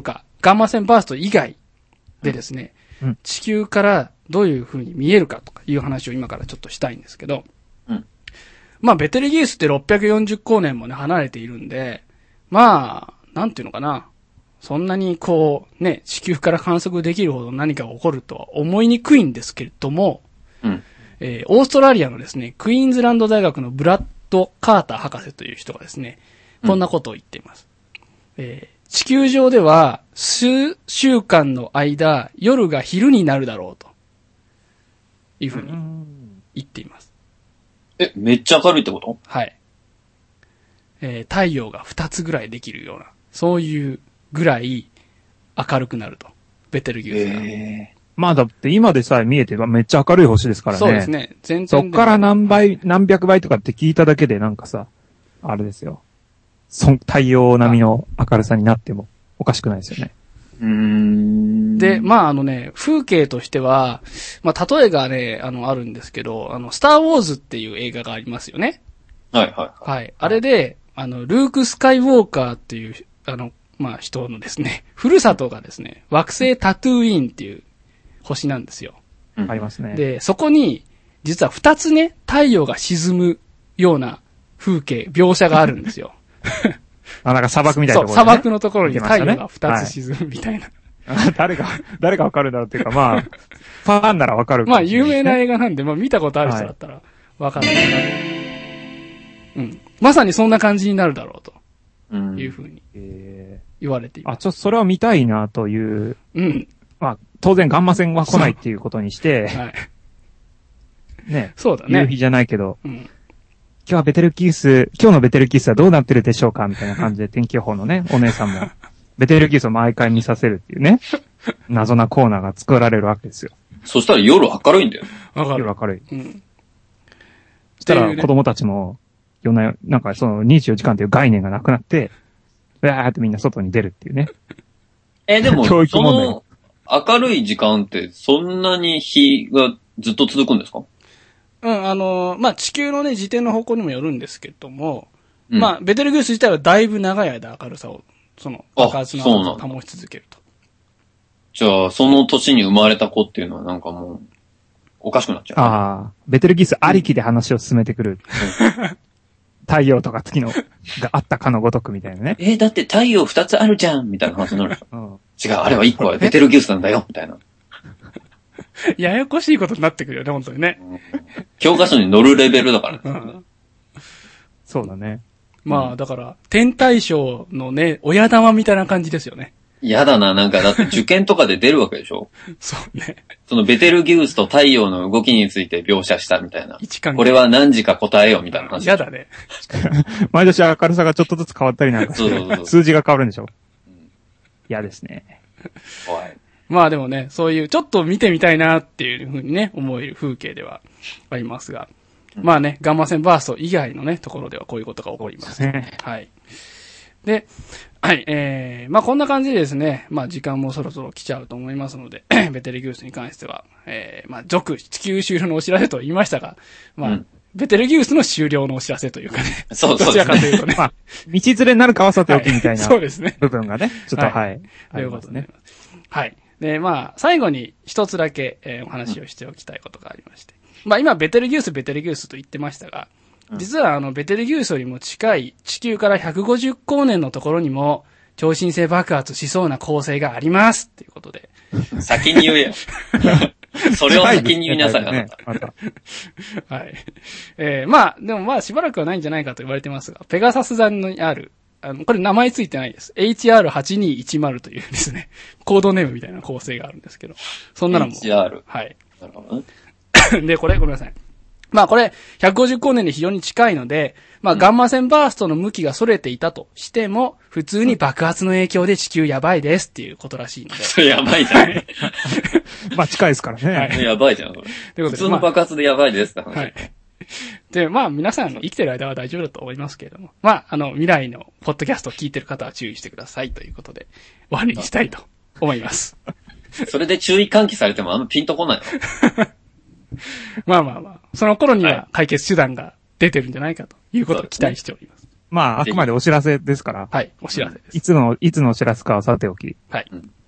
ガンマ線バースト以外でですね、 うん、 地球からどういう風に見えるかとかいう話を今からちょっとしたいんですけど、 うん、 まあベテルギウスってろっぴゃくよんじゅう光年もね離れているんで、まあ、なんていうのかな。そんなにこう、ね、地球から観測できるほど何かが起こるとは思いにくいんですけれども、 うんえー、オーストラリアのですね、クイーンズランド大学のブラッド・カーター博士という人がですね、こんなことを言っています。うんえー、地球上では数週間の間、夜が昼になるだろうというふうに言っています。 え、めっちゃ明るいってこと？ はい。えー、太陽がふたつぐらいできるような、そういうぐらい明るくなると。ベテルギウスが。 えー、 まあだって今でさえ見えてめっちゃ明るい星ですからね。 そうですね。全然。 そっから何倍、何百倍とかって聞いただけでなんかさ、あれですよ。そ太陽並みの明るさになってもおかしくないですよね。 うーんで、まああのね、風景としては、まあ例えがね、あの、あるんですけど、あの、スターウォーズっていう映画がありますよね。 はいはい。 はい。あれで、あの、ルーク・スカイウォーカーっていう、あの、まあ人のですね、ふるさとがですね、惑星タトゥーインっていう星なんですよ。 うん、ありますね。 で、そこに、実は二つね、太陽が沈むような風景、描写があるんですよ。 あ、なんか砂漠みたいなところ、ね、 そう、砂漠のところに太陽が二つ沈むみたいな。 はい、誰が、誰がわかるんだろうっていうか、まあ、ファンならわかるかもしれない、ね。 まあ、有名な映画なんで、まあ、見たことある人だったらわかる、はい。うん。まさにそんな感じになるだろうと。いうふうに言われています。 あ、ちょっとそれは見たいなという。 うん。 まあ、当然ガンマ線は来ないっていうことにして、 はい。 ね。 そうだね。 夕日じゃないけど、 うん。 今日はベテルギウス、今日のベテルギウスはどうなってるでしょうかみたいな感じで天気予報のね、お姉さんも、ベテルギウスを毎回見させるっていうね、謎なコーナーが作られるわけですよ。 そしたら夜明るいんだよ。 わかる。 夜明るい。 うん。 そしたら子供たちも、夜な夜、なんかそのにじゅうよじかんという概念がなくなって、うわーってみんな外に出るっていうね。 え、でも、 教育問題その明るい時間ってそんなに日がずっと続くんですか？ うん、あのー、まあ、地球のね、自転の方向にもよるんですけども、うん、まあ、ベテルギウス自体はだいぶ長い間明るさを、その、爆発の明るさを保ち続けると。 じゃあ、その年に生まれた子っていうのはなんかもう、おかしくなっちゃう。 ああ、ベテルギウスありきで話を進めてくる。うん太陽とか月のがあったかのごとくみたいなね。 えー、だって太陽二つあるじゃんみたいな話になる、うん。違う、あれは一個はベテルギウスなんだよみたいな。 ややこしいことになってくるよね、本当にね。 教科書に載るレベルだからね。うん、 そうだね。 まあ、だから、天体ショーのね、親玉みたいな感じですよね。 やだな、なんかだって受験とかで出るわけでしょ？ そうね。 そのベテルギウスと太陽の動きについて描写したみたいな。 位置関係。 これは何時か答えよみたいな話。 やだね。 毎年明るさがちょっとずつ変わったりなんかして、そうそうそう数字が変わるんでしょ？嫌、うん、ですね。 怖い。まあでもね、そういうちょっと見てみたいなっていうふうにね、思える風景ではありますが。うん、まあね、ガンマ線バースト以外のね、ところではこういうことが起こります。ね、はい。で、はい、えー、まあこんな感じでですね、まあ時間もそろそろ来ちゃうと思いますので、ベテルギウスに関しては、えー、まあ続地球終了のお知らせと言いましたが、まあ、うん、ベテルギウスの終了のお知らせというかね。 そうそう、 どちらかというとね。 まあ、道連れになるかはさておきみたいな、はい、 そうですね。 部分がね、ちょっと、はい。はい、 ということね。はい。で、まあ、最後に一つだけ、えー、お話をしておきたいことがありまして。うん、まあ今、ベテルギウス、ベテルギウスと言ってましたが、実はあの、ベテルギウスよりも近い地球からひゃくごじゅう光年のところにも、超新星爆発しそうな恒星がありますっていうことで。 先に言えよ。それを先に言いなさい、あなた。 はい。えー、まあ、でもまあしばらくはないんじゃないかと言われてますが、ペガサス座にある、あの、これ名前ついてないです。エイチアールはちにいちまる というですね、コードネームみたいな恒星があるんですけど、そんなのも。 エイチアール。 はい。 なるほどね。で、これごめんなさい。まあこれ、ひゃくごじゅう光年に非常に近いので、まあガンマ線バーストの向きが逸れていたとしても、普通に爆発の影響で地球やばいですっていうことらしいので。 それやばいじゃん。 まあ近いですからね。 はい、やばいじゃん。普通の爆発でやばいですって話。 はい。で、まあ皆さん生きてる間は大丈夫だと思いますけれども、まああの未来のポッドキャストを聞いてる方は注意してくださいということで、終わりにしたいと思います。 それで注意喚起されてもあんまピンとこないのまあまあまあ、その頃には解決手段が出てるんじゃないかということを期待しております。 まあ、あくまでお知らせですから。 はい、お知らせです。 いつの、いつのお知らせかはさておき。 はい。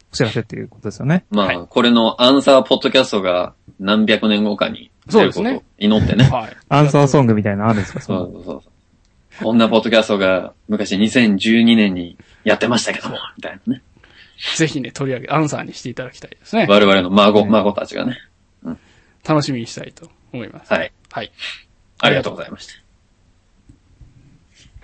お知らせっていうことですよね。 まあ、 はい、 これのアンサーポッドキャストが何百年後かに出ることを祈ってね。 はい。 アンサーソングみたいなのあるんですか？ そうそうそう。こんなポッドキャストが昔にせんじゅうにねんにやってましたけども、みたいなね。 ぜひね、取り上げ、アンサーにしていただきたいですね。 我々の孫、孫たちがね、 うん。楽しみにしたいと思います。 はい。 はい。 ありがとうございました。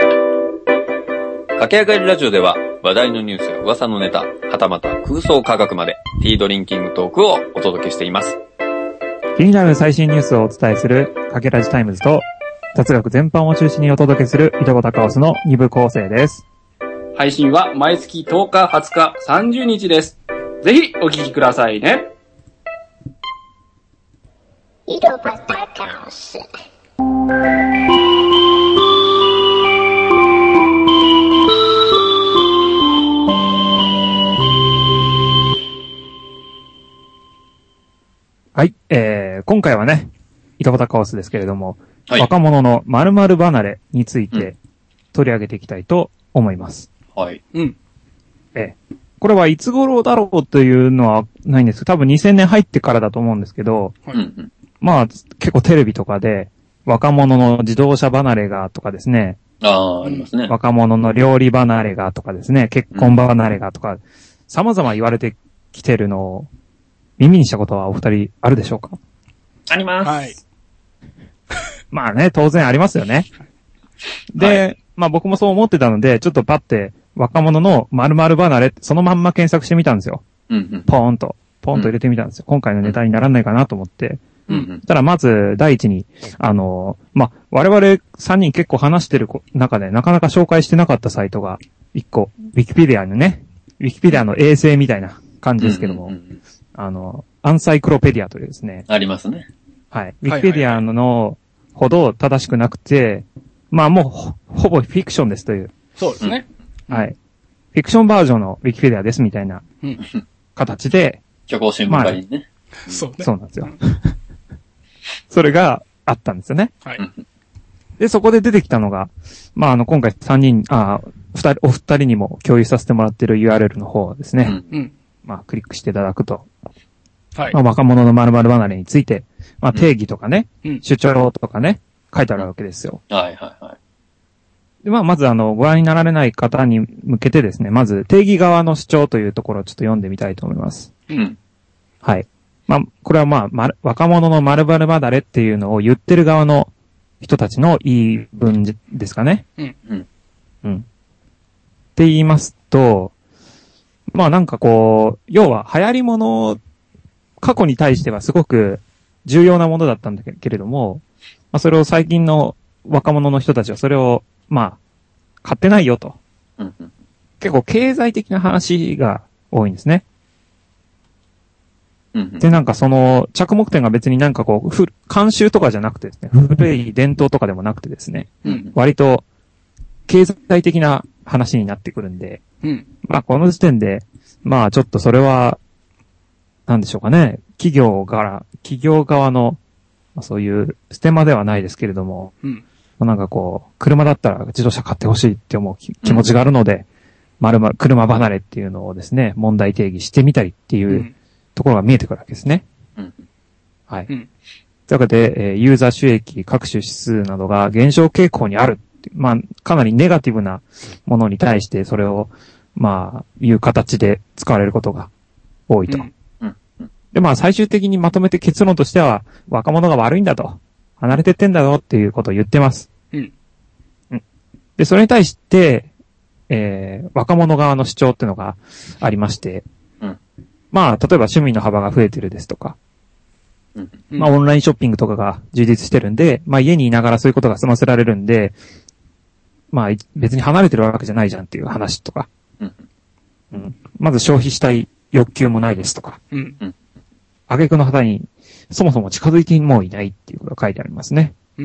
駆け上がりラジオでは話題のニュースや噂のネタ、はたまた空想科学までティードリンキングトークをお届けしています。 気になる最新ニュースをお伝えするかけラジタイムズと雑学全般を中心にお届けする井戸端カオスのに部構成です。 配信は毎月とおか、はつか、さんじゅうにちです。ぜひお聞きくださいね。井戸端カオス。 はい、えー、今回はね、井戸端カオスですけれども、 はい、 若者の〇〇離れについて取り上げていきたいと思います。 はい。 うん。 えー、これはいつ頃だろうというのはないんですけど、多分にせんねん入ってからだと思うんですけど、 はい、 まあ、結構テレビとかで、若者の自動車離れがとかですね。 ああ、ありますね。 若者の料理離れがとかですね。結婚離れがとか、様々言われてきてるのを耳にしたことはお二人あるでしょうか？ あります。 はい。 まあね、当然ありますよね。で、はい、まあ僕もそう思ってたので、ちょっとパッて若者の〇〇離れそのまんま検索してみたんですよ。 うんうん、 ポーンと、ポーンと入れてみたんですよ。うん、今回のネタにならないかなと思って。 うんうん、 ただまず第一に、あの、まあ、我々さんにん結構話してる中でなかなか紹介してなかったサイトが一個、ウィキペディアのね、ウィキペディアの衛星みたいな感じですけども、うんうんうん、あの、アンサイクロペディアというですね。 ありますね。 はい。ウィキペディアのほど正しくなくて、まあもう ほ, ほぼフィクションですという。 そうですね。 はい。フィクションバージョンのウィキペディアですみたいな形で。 虚構新聞狩りにね、 まあ。そうね。 そうなんですよ。それがあったんですよね。 はい。 で、そこで出てきたのが、まああの今回さんにん、あ、二人、お二人にも共有させてもらっている ユーアールエル の方ですね。 うん。 まあクリックしていただくと。 はい。 まあ若者の〇〇離れについて、まあ定義とかね、 うん、 主張とかね、書いてあるわけですよ。 はいはいはい。 で、まあまずあの、ご覧になられない方に向けてですね、まず定義側の主張というところをちょっと読んでみたいと思います。 うん。 はい。まあ、これはまあ、ま、若者の〇〇離れっていうのを言ってる側の人たちの言い分ですかね。 うん。 うん。 うん。って言いますと、まあなんかこう、要は流行り物、過去に対してはすごく重要なものだったんだけれども、まあそれを最近の若者の人たちはそれを、まあ、買ってないよと。 うんうん、 結構経済的な話が多いんですね。 うんうん、 で、なんかその、着目点が別になんかこう、ふ、慣習とかじゃなくてですね、古い伝統とかでもなくてですね、 うん、 割と経済的な話になってくるんで、 うん、 まあこの時点で、まあちょっとそれは、なんでしょうかね、企業から、企業側の、まあ、そういうステマではないですけれども、 うん、 まあ、なんかこう、車だったら自動車買ってほしいって思う気持ちがあるので、まるまる車離れっていうのをですね、問題定義してみたりっていう、うんところが見えてくるわけですね。 うん、 はい。 うん、 というわけで、えー、ユーザー収益、各種指数などが減少傾向にある。まあ、かなりネガティブなものに対して、それを、まあ、いう形で使われることが多いと。 うんうん、 で、まあ、最終的にまとめて結論としては、若者が悪いんだと。離れてってんだぞっていうことを言ってます。 うん。 うん。で、それに対して、えー、若者側の主張っていうのがありまして、まあ、例えば趣味の幅が増えてるですとか、 うん、 まあ、オンラインショッピングとかが充実してるんで、まあ、家にいながらそういうことが済ませられるんで、まあ、別に離れてるわけじゃないじゃんっていう話とか、 うんうん、まず消費したい欲求もないですとか、 うん、 挙句の旗にそもそも近づいてもいないっていうことが書いてありますね。 うん。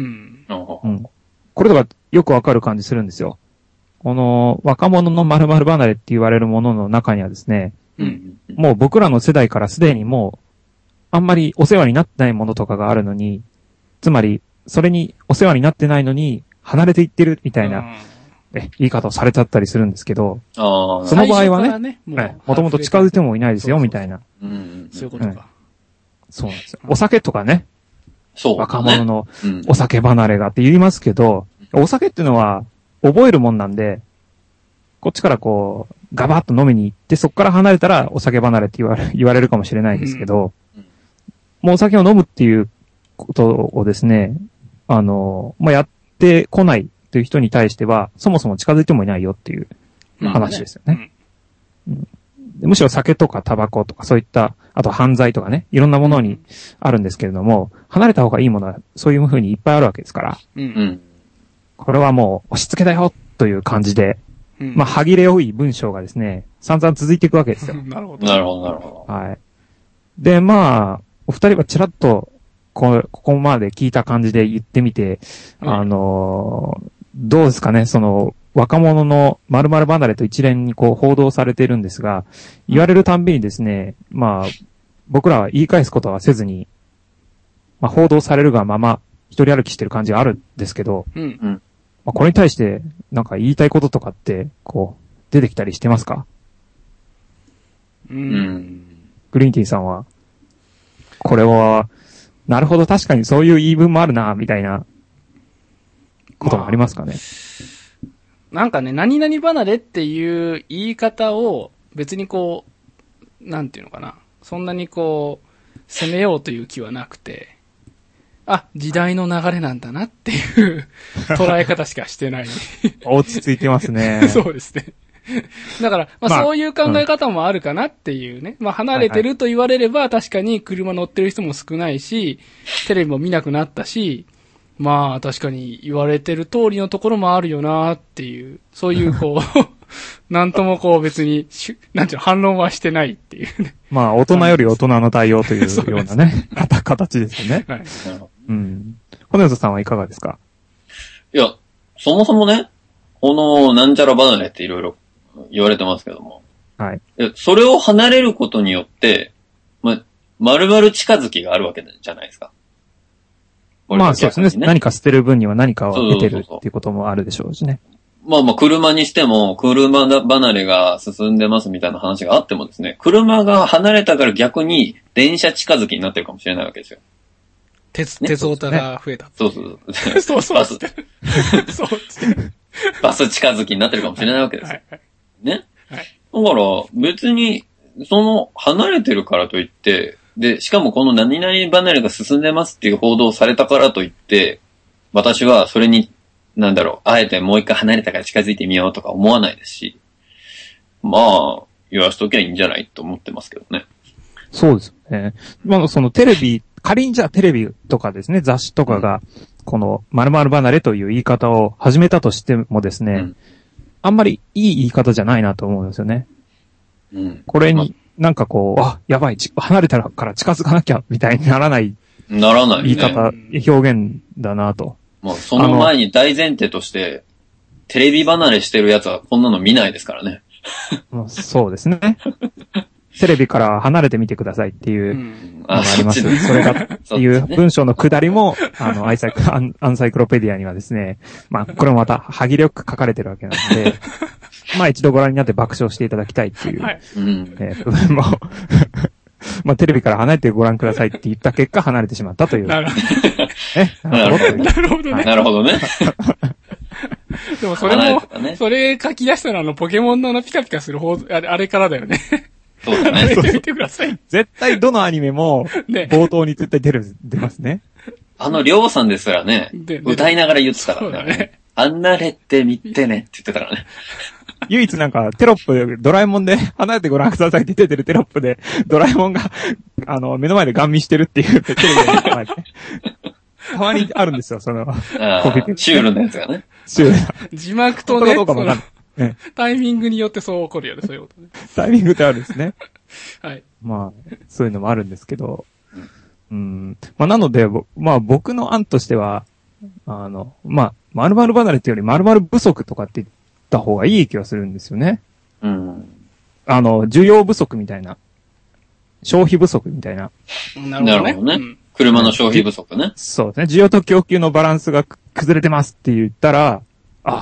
うん、これとかよくわかる感じするんですよ。この若者の〇〇離れって言われるものの中にはですね、 うん、 もう僕らの世代からすでにもう、あんまりお世話になってないものとかがあるのに、つまり、それにお世話になってないのに、離れていってるみたいなえ言い方をされちゃったりするんですけど、 ああ。 その場合はね、 ねもね、もともと使うてもいないですよ、みたいな。 最初からねもうもともと近づいてもいないですよ、みたいな。 そういうことか。 そうなんですよ。お酒とかね、 そう、ね。 若者のお酒離れがって言いますけど、うん、お酒っていうのは覚えるもんなんで、こっちからこう、ガバッと飲みに行って、そこから離れたらお酒離れって言われ、言われるかもしれないですけど、うん、もうお酒を飲むっていうことをですね、あの、まあ、やってこないという人に対しては、そもそも近づいてもいないよっていう話ですよね。うんうんうん、むしろ酒とかタバコとかそういった、あと犯罪とかね、いろんなものにあるんですけれども、離れた方がいいものはそういう風にいっぱいあるわけですから、うん、これはもう押し付けだよという感じで、うん、まあ、歯切れ多い文章がですね、散々続いていくわけですよ。 なるほど。 なるほど、なるほど。はい。で、まあ、お二人はちらっと、こ、ここまで聞いた感じで言ってみて、うん、あの、どうですかね、その、若者の〇〇離れと一連にこう報道されているんですが、言われるたんびにですね、まあ、僕らは言い返すことはせずに、まあ、報道されるがまま、一人歩きしてる感じがあるんですけど、うん、まあ、これに対して、なんか言いたいこととかって、こう、出てきたりしてますか？ うん。 グリーンティーさんは、これは、なるほど、確かにそういう言い分もあるな、みたいな、こともありますかね？ まあ、なんかね、何々離れっていう言い方を、別にこう、なんていうのかな。そんなにこう、責めようという気はなくて、あ、時代の流れなんだなっていう捉え方しかしてない。 落ち着いてますね。 そうですね。だから、まあ、まあ、そういう考え方もあるかなっていうね。まあ離れてると言われれば、はいはい、確かに車乗ってる人も少ないし、テレビも見なくなったし、まあ確かに言われてる通りのところもあるよなっていう、そういうこう、なんともこう別に、なんていうの、反論はしてないっていうね。 まあ大人より大人の対応というようなね、形ですよね。はい。うん。骨尾さんはいかがですか？ いや、そもそもね、このなんちゃら離れっていろいろ言われてますけども。 はい。 それを離れることによって、ま、丸々近づきがあるわけじゃないですか。 まあそうですね。何か捨てる分には何かを得てるっていうこともあるでしょうしね。 まあまあ車にしても、車離れが進んでますみたいな話があってもですね、車が離れたから逆に電車近づきになってるかもしれないわけですよ。 鉄、ね、鉄オタが増えた、ね。 そうそう。 そうそう。バス。そう。 バス近づきになってるかもしれないわけですよ。はいはい、ね。 はい。 だから別に、その離れてるからといって、で、しかもこの何々離れが進んでますっていう報道されたからといって、私はそれに、なんだろう、あえてもう一回離れたから近づいてみようとか思わないですし、まあ、言わしときゃいいんじゃないと思ってますけどね。 そうですよね。まあ、そのテレビ、仮にじゃあテレビとかですね、雑誌とかが、この〇〇離れという言い方を始めたとしてもですね、うん、あんまりいい言い方じゃないなと思うんですよね。 うん、 これに、なんかこう、あ、やばい、離れたから近づかなきゃ、みたいにならない。 ならない、ね。 言い方、表現だなと。 もうその前に大前提として、テレビ離れしてるやつはこんなの見ないですからね。 そうですね。テレビから離れてみてくださいっていうのがあります。うん、そ, それが、っていう文章の下りも、あの、アイサイク、アン、アンサイクロペディアにはですね、まあ、これもまた、歯切れよく書かれてるわけなので、まあ一度ご覧になって爆笑していただきたいっていう、はい、えー、部分も、まあテレビから離れてご覧くださいって言った結果離れてしまったという。 なるほど。 えなるほどね。 なるほどね。 なるほどね。 でもそれも、ね、それ書き出したのはあのポケモンのあのピカピカする方、あれ、あれからだよね。 そうだね。 離れてみてください。 絶対どのアニメも、冒頭に絶対出る、出ますね。 あのりょうさんですらね、歌いながら言ってたからね。ね離れてみてねって言ってたからね。 唯一なんかテロップ、ドラえもんで離れてご覧くださいって出てるテロップで、ドラえもんが、あの、目の前でガン見してるっていうテレビでたまにあるんですよ、その、 シュールなやつがね。 シュールな。 字幕とね、 どうかもわかんない。 タイミングによってそう起こるよね、そういうことね。 タイミングってあるんですね。 はい。 まあ、そういうのもあるんですけど、うん。まあ、なので、まあ、僕の案としては、あの、まあ、〇〇離れっていうより〇〇不足とかって言った方がいい気がするんですよね。 うん。 あの、需要不足みたいな。消費不足みたいな。 なるほどね。 なるほどね。うん、車の消費不足ね。 そうですね。需要と供給のバランスが崩れてますって言ったら、あ、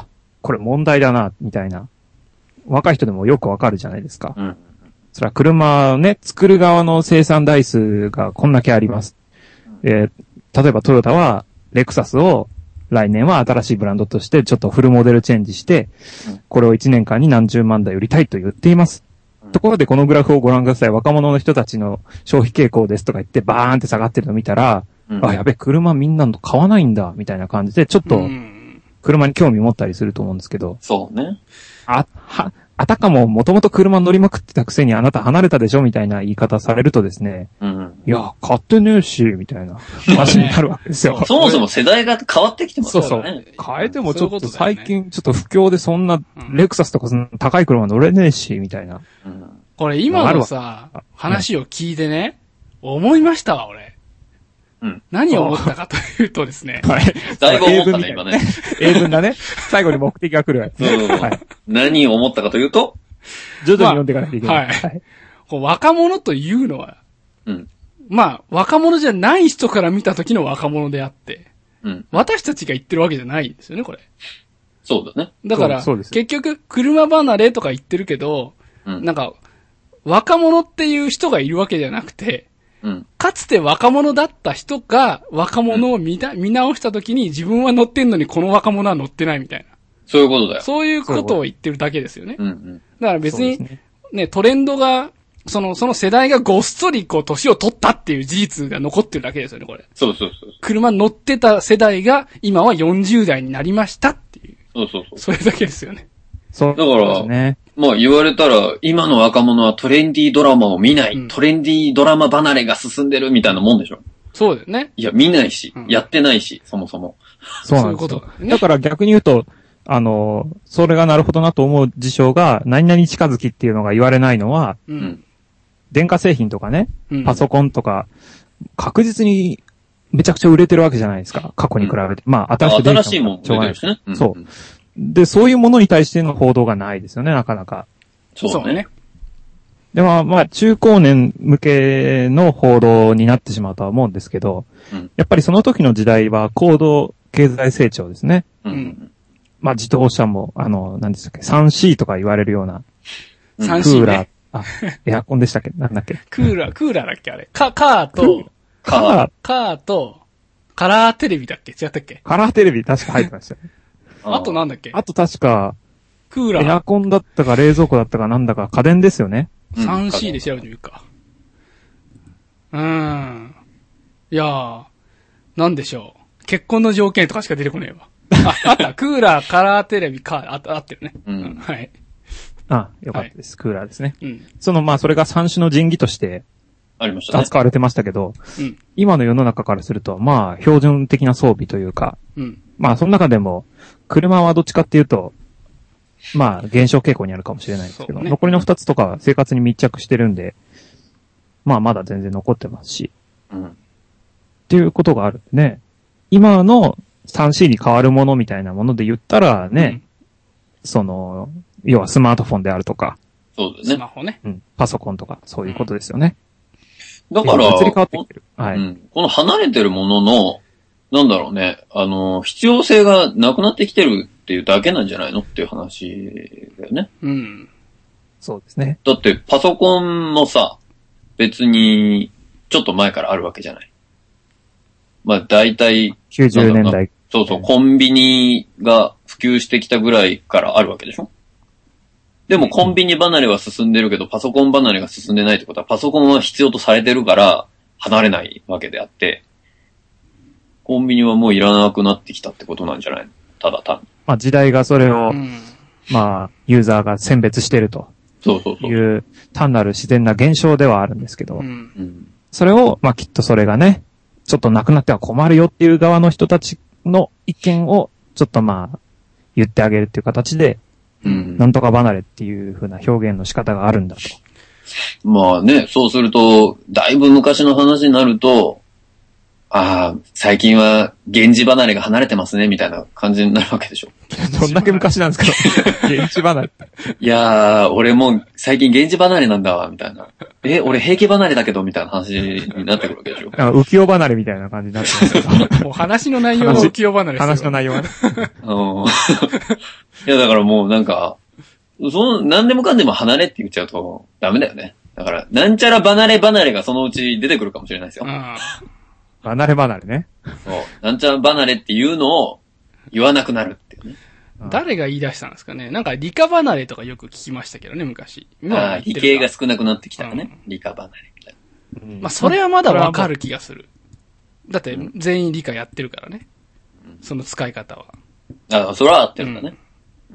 これ問題だな、みたいな。若い人でもよくわかるじゃないですか。 うん。 それは車をね、作る側の生産台数がこんだけあります。えー、例えばトヨタは、レクサスを来年は新しいブランドとしてちょっとフルモデルチェンジして、これをいちねんかんに何十万台売りたいと言っています。ところでこのグラフをご覧ください。若者の人たちの消費傾向ですとか言ってバーンって下がってるのを見たら、うん、あ、やべ、車みんなの買わないんだ、みたいな感じで、ちょっと車に興味持ったりすると思うんですけど。 そうね。 あ、は、あたかももともと車乗りまくってたくせにあなた離れたでしょみたいな言い方されるとですね、うん、いや、買ってねえし、みたいな話になるわけですよ。 そもそも世代が変わってきてますからね。 そうそう。変えてもちょっと最近ちょっと不況でそんなレクサスとかそんな高い車乗れねえし、みたいな。 うん、これ今のさ、話を聞いてね、思いましたわ、俺。うん、何を思ったかというとですね。 はい。だいぶ思ったね、今ね。 英文がね、最後に目的が来るわけですね。はい。 何を思ったかというと、 徐々に読んでいかないといけない。 まあ、はい。はい、こう若者というのは、 うん。 まあ、若者じゃない人から見た時の若者であって、 うん。 私たちが言ってるわけじゃないんですよね、これ。 そうだね。 だから、結局、車離れとか言ってるけど、うん、なんか、若者っていう人がいるわけじゃなくて、 うん、 かつて若者だった人が若者を見た、うん、見直したときに自分は乗ってんのにこの若者は乗ってないみたいな。 そういうことだよ。 そういうことを言ってるだけですよね。 うんうん、 だから別に、ね、ね、トレンドが、その、その世代がごっそりこう年を取ったっていう事実が残ってるだけですよね、これ。 そうそうそう。 車乗ってた世代が今はよんじゅう代になりましたっていう。 そうそうそう。 それだけですよね。 そう。 だから、ね、まあ言われたら、今の若者はトレンディードラマを見ない、うん、トレンディードラマ離れが進んでるみたいなもんでしょ。 そうだよね。 いや、見ないし、うん、やってないし、そもそも。 そうなんですよ。そういうことだね。だから逆に言うと、あの、それがなるほどなと思う事象が、何々近づきっていうのが言われないのは、 うん、 電化製品とかね、うん、パソコンとか、確実にめちゃくちゃ売れてるわけじゃないですか、過去に比べて。うん、まあ、新しい新しいもん売れてるしね。 うん、そう。で、そういうものに対しての報道がないですよね、なかなか。 そうね。 でも、まあ、中高年向けの報道になってしまうとは思うんですけど、うん、やっぱりその時の時代は高度経済成長ですね。 うん、 まあ、自動車も、あの、何でしたっけ、スリーシー とか言われるような。 スリーシー ね、 クーラー、あ、エアコンでしたっけ、なんだっけ。 クーラー、クーラーだっけあれ。カ、カーと、 カー、 カーと、カラーテレビだっけ違ったっけ。 カラーテレビ確か入ってましたよね。 あとなんだっけ。 あと確か、 クーラー。 エアコンだったか冷蔵庫だったかなんだか家電ですよね。 スリーシー で調べてみるか。うーん。いやー、なんでしょう。結婚の条件とかしか出てこねえわ。あ、あった。クーラー、カラーテレビ、カー、あ、あってるね。 うん。 はい。 あ、よかったです。はい、クーラーですね。 うん。 その、まあ、それが三種の神器として、 ありましたね。 扱われてましたけど、 うん、 今の世の中からすると、まあ、標準的な装備というか、 うん、 まあ、その中でも、車はどっちかっていうと、まあ、減少傾向にあるかもしれないですけど、ね、残りの二つとかは生活に密着してるんで、まあ、まだ全然残ってますし、 うん、 っていうことがあるんでね。今の スリーシー に変わるものみたいなもので言ったらね、うん、その、要はスマートフォンであるとか、 そうですね。 スマホね。 うん。パソコンとか、そういうことですよね。 だから、 移り変わってきてる。はい、 うん。この離れてるものの、なんだろうね、あの、必要性がなくなってきてるっていうだけなんじゃないのっていう話だよね。 うん。 そうですね。 だってパソコンもさ、別に、ちょっと前からあるわけじゃない。まあ大体、 きゅうじゅうねんだい。 そうそう、コンビニが普及してきたぐらいからあるわけでしょ。でもコンビニ離れは進んでるけど、パソコン離れが進んでないってことは、パソコンは必要とされてるから、離れないわけであって、コンビニはもういらなくなってきたってことなんじゃないの？ただ単に。 まあ時代がそれを、 うん、 まあ、ユーザーが選別してると。 そうそうそう。 いう単なる自然な現象ではあるんですけど、 うんうん、 それを、まあきっとそれがね、ちょっとなくなっては困るよっていう側の人たちの意見を、ちょっとまあ、言ってあげるっていう形で、 うん、 なんとか離れっていう風な表現の仕方があるんだと。 まあね、そうすると、だいぶ昔の話になると、 ああ、最近は源氏離れが離れてますね、みたいな感じになるわけでしょ。 どんだけ昔なんですか源氏離れ。 いやー、俺もう最近源氏離れなんだわ、みたいな。え、俺平家離れだけど、みたいな話になってくるわけでしょ。 なんか浮世離れみたいな感じになってますけど。 もう話の内容の浮世離れしてる。 話の内容はね。 うん。いや、だからもうなんか、その、何でもかんでも離れって言っちゃうとダメだよね。だから、なんちゃら離れ離れがそのうち出てくるかもしれないですよ。 うん。 離れ離れね。 そう。なんちゃら離れっていうのを言わなくなるっていうね。 誰が言い出したんですかね。なんか理科離れとかよく聞きましたけどね、昔。 ああ、理系が少なくなってきたらね。うん、理科離れみたいな。うん、まあ、それはまだわかる気がする。だって、全員理科やってるからね。うん、その使い方は。 ああ、それは合ってるんだね。うん、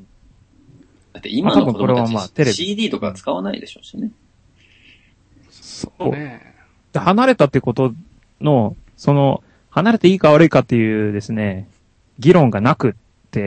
だって今の子供たち、まあ、シーディー とか使わないでしょうしね。 そうね。離れたってことの、その、離れていいか悪いかっていうですね、議論がなくって、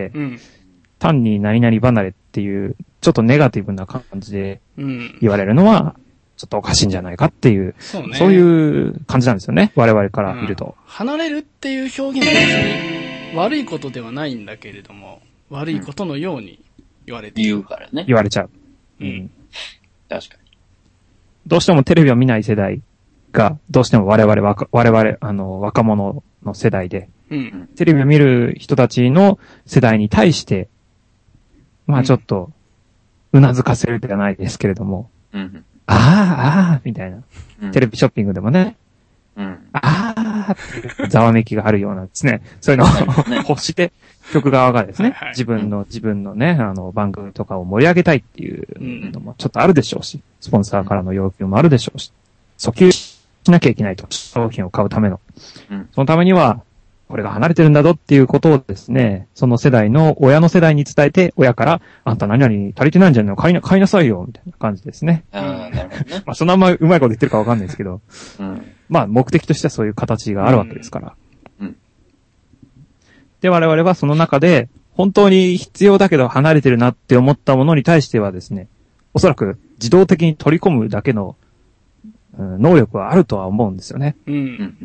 うん、単に何々離れっていう、ちょっとネガティブな感じで言われるのは、ちょっとおかしいんじゃないかっていう、そうね、そういう感じなんですよね、我々から見ると。うん、 離れるっていう表現は別に悪いことではないんだけれども、悪いことのように言われている、 言うからね。 言われちゃう。 うん。確かに。 どうしてもテレビを見ない世代が、どうしても我々若、我々、あの、若者の世代で、うん、テレビを見る人たちの世代に対して、まあちょっと、うなずかせるではないですけれども、うん、ああ、ああ、みたいな、うん。テレビショッピングでもね、うん、ああ、っていうざわめきがあるようなですね、そういうのを欲して、局側がですね、はいはい、自分の、自分のね、あの、番組とかを盛り上げたいっていうのもちょっとあるでしょうし、スポンサーからの要求もあるでしょうし、訴求しなきゃいけないと、商品を買うための。うん、そのためには、これが離れてるんだぞっていうことをですね、その世代の親の世代に伝えて、親から、あんた何々足りてないんじゃないの買いな、買いなさいよみたいな感じですね。 ああ、なるほどね。 まあ、そのあんまうまいこと言ってるかわかんないですけど、うん、まあ、目的としてはそういう形があるわけですから。うんうん、で、我々はその中で、本当に必要だけど離れてるなって思ったものに対してはですね、おそらく自動的に取り込むだけの、うん、能力はあるとは思うんですよね。うん、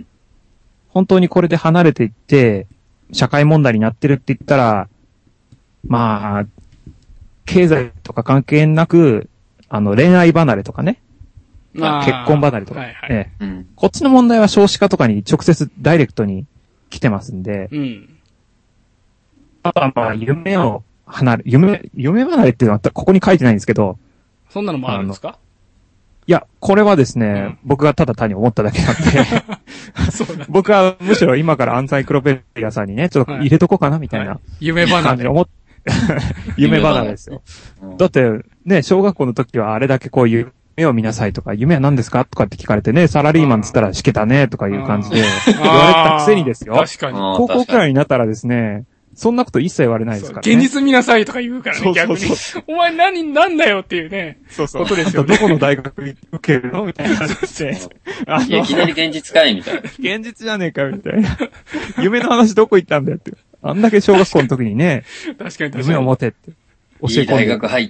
本当にこれで離れていって、社会問題になってるって言ったら、まあ、経済とか関係なく、あの、恋愛離れとかね、結婚離れとか、はいはいねうん、こっちの問題は少子化とかに直接ダイレクトに来てますんで、うん、あとはまあ、夢を離れ、夢、夢離れっていうのはここに書いてないんですけど、 そんなのもあるんですか？ いや、これはですね、うん、僕がただ単に思っただけなんで、そうなん僕はむしろ今からアンサイクロペディアさんにね、ちょっと入れとこうかなみたいな、はい、 夢離れ。 思っ夢離れですよ。だって、ね、小学校の時はあれだけこういう夢を見なさいとか、夢は何ですかとかって聞かれてね、サラリーマンつったらしけたねとかいう感じで言われたくせにですよ。 確かに。 高校くらいになったらですね、そんなこと一切言われないですからね。 現実見なさいとか言うからね、そうそうそう逆に。お前何、なんだよっていうね。そうそう。ことですよね。 どこの大学受けるのみたいな話して。 いや、いきなり現実かいみたいな。 現実じゃねえかみたいな。夢の話どこ行ったんだよって。あんだけ小学校の時にね。 確かに確かに。 夢を持てって。 教え込んで。いい大学入って、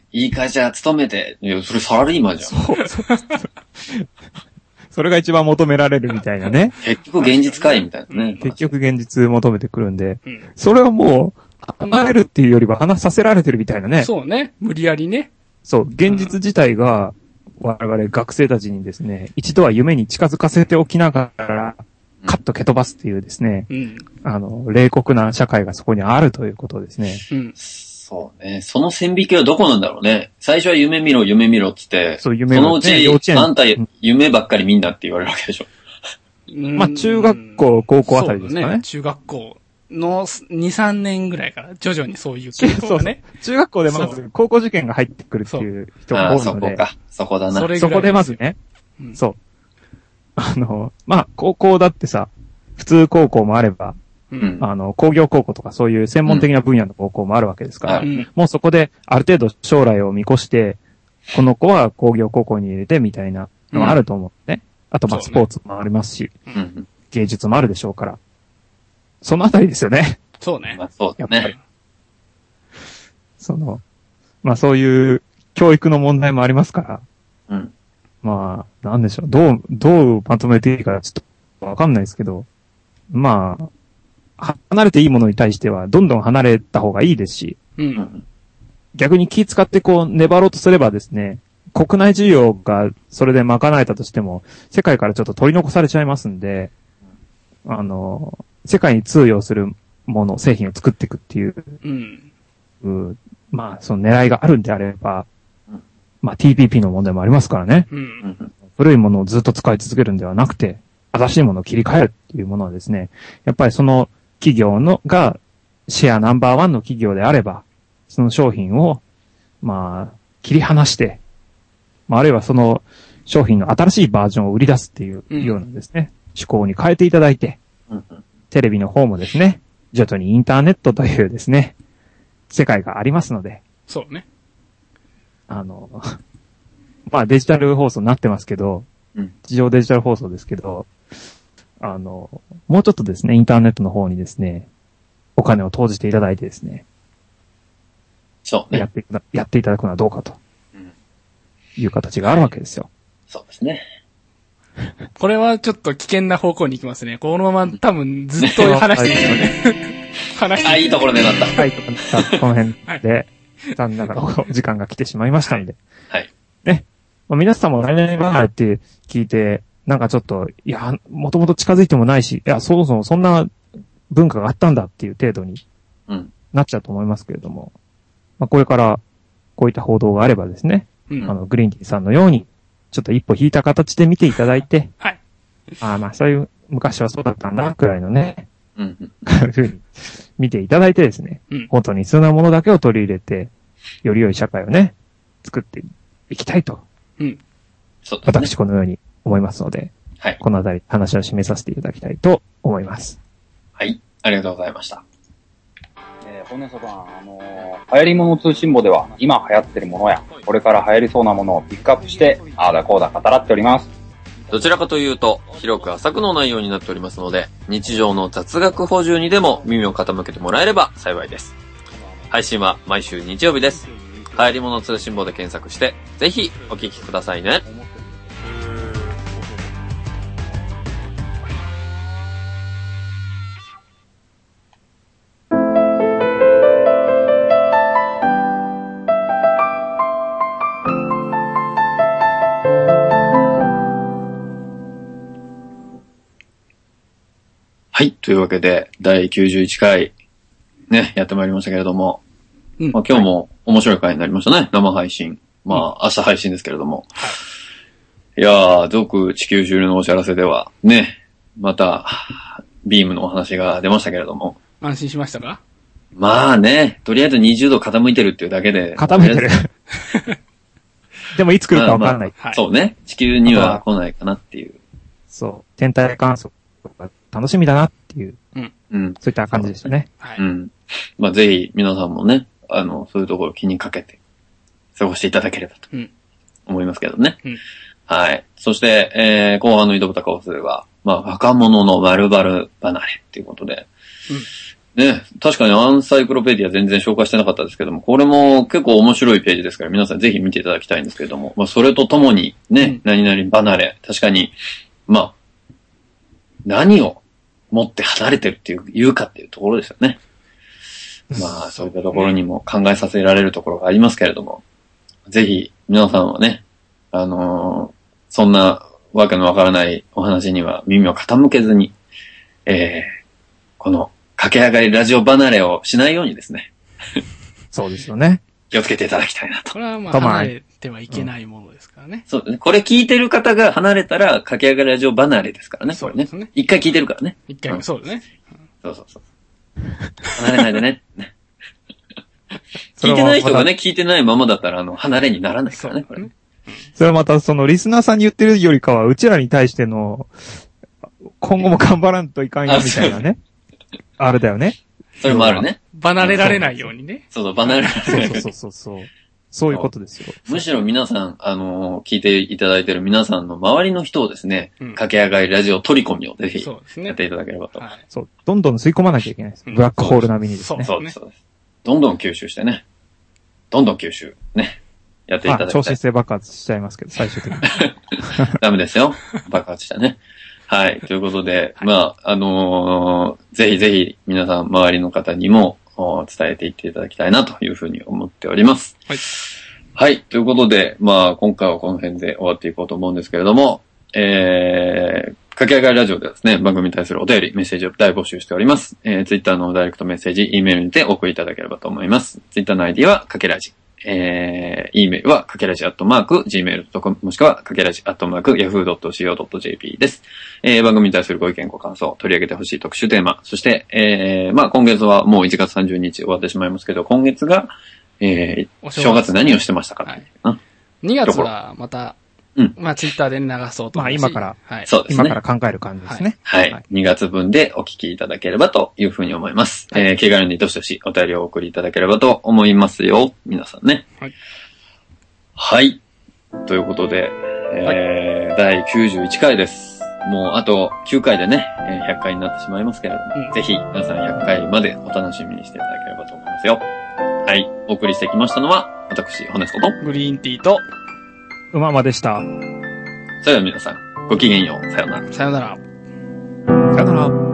いい会社勤めて。いや、それサラリーマンじゃん。そうそうそう。 それが一番求められるみたいなね。 結局現実かいみたいなね。 結局現実求めてくるんで。うん、それはもう、離れるっていうよりは話させられてるみたいなね。 そうね。無理やりね。 そう。現実自体が、我々学生たちにですね、一度は夢に近づかせておきながら、カッと蹴飛ばすっていうですね、うん、あの、冷酷な社会がそこにあるということですね。 うん、そうね。その線引きはどこなんだろうね。最初は夢見ろ、夢見ろって言って、そう夢そのうち、ね、あんた夢ばっかり見んなって言われるわけでしょ。 まあ、中学校、高校あたりですかね。そうね。 中学校のに、さんねんぐらいから徐々にそういう傾向がね。 そうそう中学校でまず高校受験が入ってくるっていう人が多いので。 そこか。そこだな。 そ, そこでまずね、うん。そう。あの、まあ、高校だってさ、普通高校もあれば、うん、あの、工業高校とかそういう専門的な分野の高校もあるわけですから、うん、もうそこである程度将来を見越して、この子は工業高校に入れてみたいなのがあると思うね。うん、あとまあスポーツもありますし、ねうん、芸術もあるでしょうから。そのあたりですよね。 そうね。 まあそうだね。やっぱり。 その、まあそういう教育の問題もありますから、うん、まあ、なんでしょう。どう、どうまとめていいかちょっとわかんないですけど、まあ、離れていいものに対してはどんどん離れた方がいいですし、 うん、 逆に気使ってこう粘ろうとすればですね、国内需要がそれで賄えたとしても、世界からちょっと取り残されちゃいますんで、あの、世界に通用するもの、製品を作っていくっていう、うん、まあ、その狙いがあるんであれば、まあ ティーピーピー の問題もありますからね。うん、古いものをずっと使い続けるんではなくて、新しいものを切り替えるっていうものはですね、やっぱりその企業のがシェアナンバーワンの企業であれば、その商品を、まあ、切り離して、まあ、あるいはその商品の新しいバージョンを売り出すっていうようなですね、うん、思考に変えていただいて、うん、テレビの方もですね、徐々にインターネットというですね、世界がありますので。 そうね。 あの、まあデジタル放送になってますけど、うん、地上デジタル放送ですけど、あの、もうちょっとですね、インターネットの方にですね、お金を投じていただいてですね、 そうね。 やっていく、やっていただくのはどうかと、いう形があるわけですよ。 そうですね。 これはちょっと危険な方向に行きますね。このまま多分ずっと話していくよね。話していく。 あ、いいところでなった。 はい、この辺で、残念ながらお時間が来てしまいましたので。 はい。 ね。まあ、皆さんも来年バナーって聞いて、なんかちょっと、いや、もともと近づいてもないし、いや、そもそもそんな文化があったんだっていう程度になっちゃうと思いますけれども、まあ、これからこういった報道があればですね、うん、あの、グリーンティーさんのように、ちょっと一歩引いた形で見ていただいて、 はい。 ああ、まあそういう、昔はそうだったんだ、くらいのね、 うん、 ふうに見ていただいてですね、うん、本当に必要なものだけを取り入れて、より良い社会をね、作っていきたいと、 うん。 そうですね。 私このように思いますので、 はい。 このあたり話を締めさせていただきたいと思います。 はい。ありがとうございました。 えー、本音さん、あのー、流行り物通信簿では今流行ってるものや、これから流行りそうなものをピックアップして、ああだこうだ語らっております。 どちらかというと、広く浅くの内容になっておりますので、日常の雑学補充にでも耳を傾けてもらえれば幸いです。配信は毎週日曜日です。流行り物通信簿で検索して、ぜひお聞きくださいね。はい。というわけで、だいきゅうじゅういっかい、ね、やってまいりましたけれども、うん、まあ、今日も面白い回になりましたね。生配信。まあ、明日配信ですけれども。はい、いやー、続地球終了のお知らせでは、ね、また、ビームのお話が出ましたけれども。 安心しましたか？ まあね、とりあえずにじゅうど傾いてるっていうだけで。 傾いてる。でもいつ来るかわかんない、 まあまあ。そうね。地球には来ないかなっていう。 そう。天体観測とか楽しみだなっていう。 うん。うん。 そういった感じでしたね。 はい。うん。まあぜひ皆さんもね、あの、そういうところ気にかけて過ごしていただければと思いますけどね。うん。はい。そして、えー、後半の井戸端構成は、まあ若者の〇〇離れっていうことで。うん。ね、確かにアンサイクロペディア全然紹介してなかったですけども、これも結構面白いページですから皆さんぜひ見ていただきたいんですけれども、まあそれとともにね、うん、何々離れ、確かに、まあ、何を持って離れてるっていう、言うかっていうところですよね。まあそういったところにも考えさせられるところがありますけれども、ぜひ皆さんはね、あのー、そんなわけのわからないお話には耳を傾けずに、えー、この駆け上がりラジオ離れをしないようにですね。 そうですよね。 気をつけていただきたいなと。 これはまあ離れてはいけないものですからね。 うん、そうですね。これ聞いてる方が離れたら駆け上がりラジオ離れですからね。そうですね。一回聞いてるからね。 一回、うん、そうですね。 そうそうそう。離れないでね。聞いてない人がね、聞いてないままだったら、あの、離れにならないからね、これね。 それはまた、その、リスナーさんに言ってるよりかは、うちらに対しての、今後も頑張らんといかんよ、みたいなね。あ, あれだよね。 それもあるね。 離れられないようにね。 そうそう、離れられない。 そうそうそうそう。そういうことですよ。 むしろ皆さん、あのー、聞いていただいている皆さんの周りの人をですね、うん、駆け上がりラジオ取り込みをぜひ、やっていただければと。そうですね。はい、そう。どんどん吸い込まなきゃいけないです。ブラックホール並みにですね。そうです、そうです。どんどん吸収してね。どんどん吸収。ね。やっていただきたい。 超新星爆発しちゃいますけど、最終的に。 ダメですよ。爆発したね。 はい。ということで、はい、まあ、あのー、ぜひぜひ皆さん周りの方にも伝えていっていただきたいなというふうに思っております。 はい。 はい。ということで、まあ、今回はこの辺で終わっていこうと思うんですけれども、えー、かけあがりラジオではですね、番組に対するお便り、メッセージを大募集しております。えー、ツイッターのダイレクトメッセージ、E メールにてお送りいただければと思います。ツイッターの アイディー はかけラジ。えー、E メールはかけラジアットマーク ジーメールドットコム もしくはかけラジアットマーク ヤフードットシーオードットジェーピー です。えー、番組に対するご意見ご感想、取り上げてほしい特集テーマ、そして、えー、まあ今月はもういちがつさんじゅうにち終わってしまいますけど、今月が、えー、正月何をしてましたか、はい、 にがつはまた、うん。まあ、ツイッターで流そうと思います。 まあ、今から、 はい。そうですね。 今から考える感じですね。 はい。はい、にがつぶんでお聞きいただければというふうに思います。はい、えー、気軽にどしどしお便りをお送りいただければと思いますよ。皆さんね。 はい。 はい。ということで、えーはい、だいきゅうじゅういっかいです。もうあときゅうかいでね、ひゃっかいになってしまいますけれども、うん、ぜひ皆さんひゃっかいまでお楽しみにしていただければと思いますよ。はい。お送りしてきましたのは、私、ホネストと、 グリーンティーと、 うままでした。 それでは皆さん、ごきげんよう。さようなら。 さようなら。 さようなら。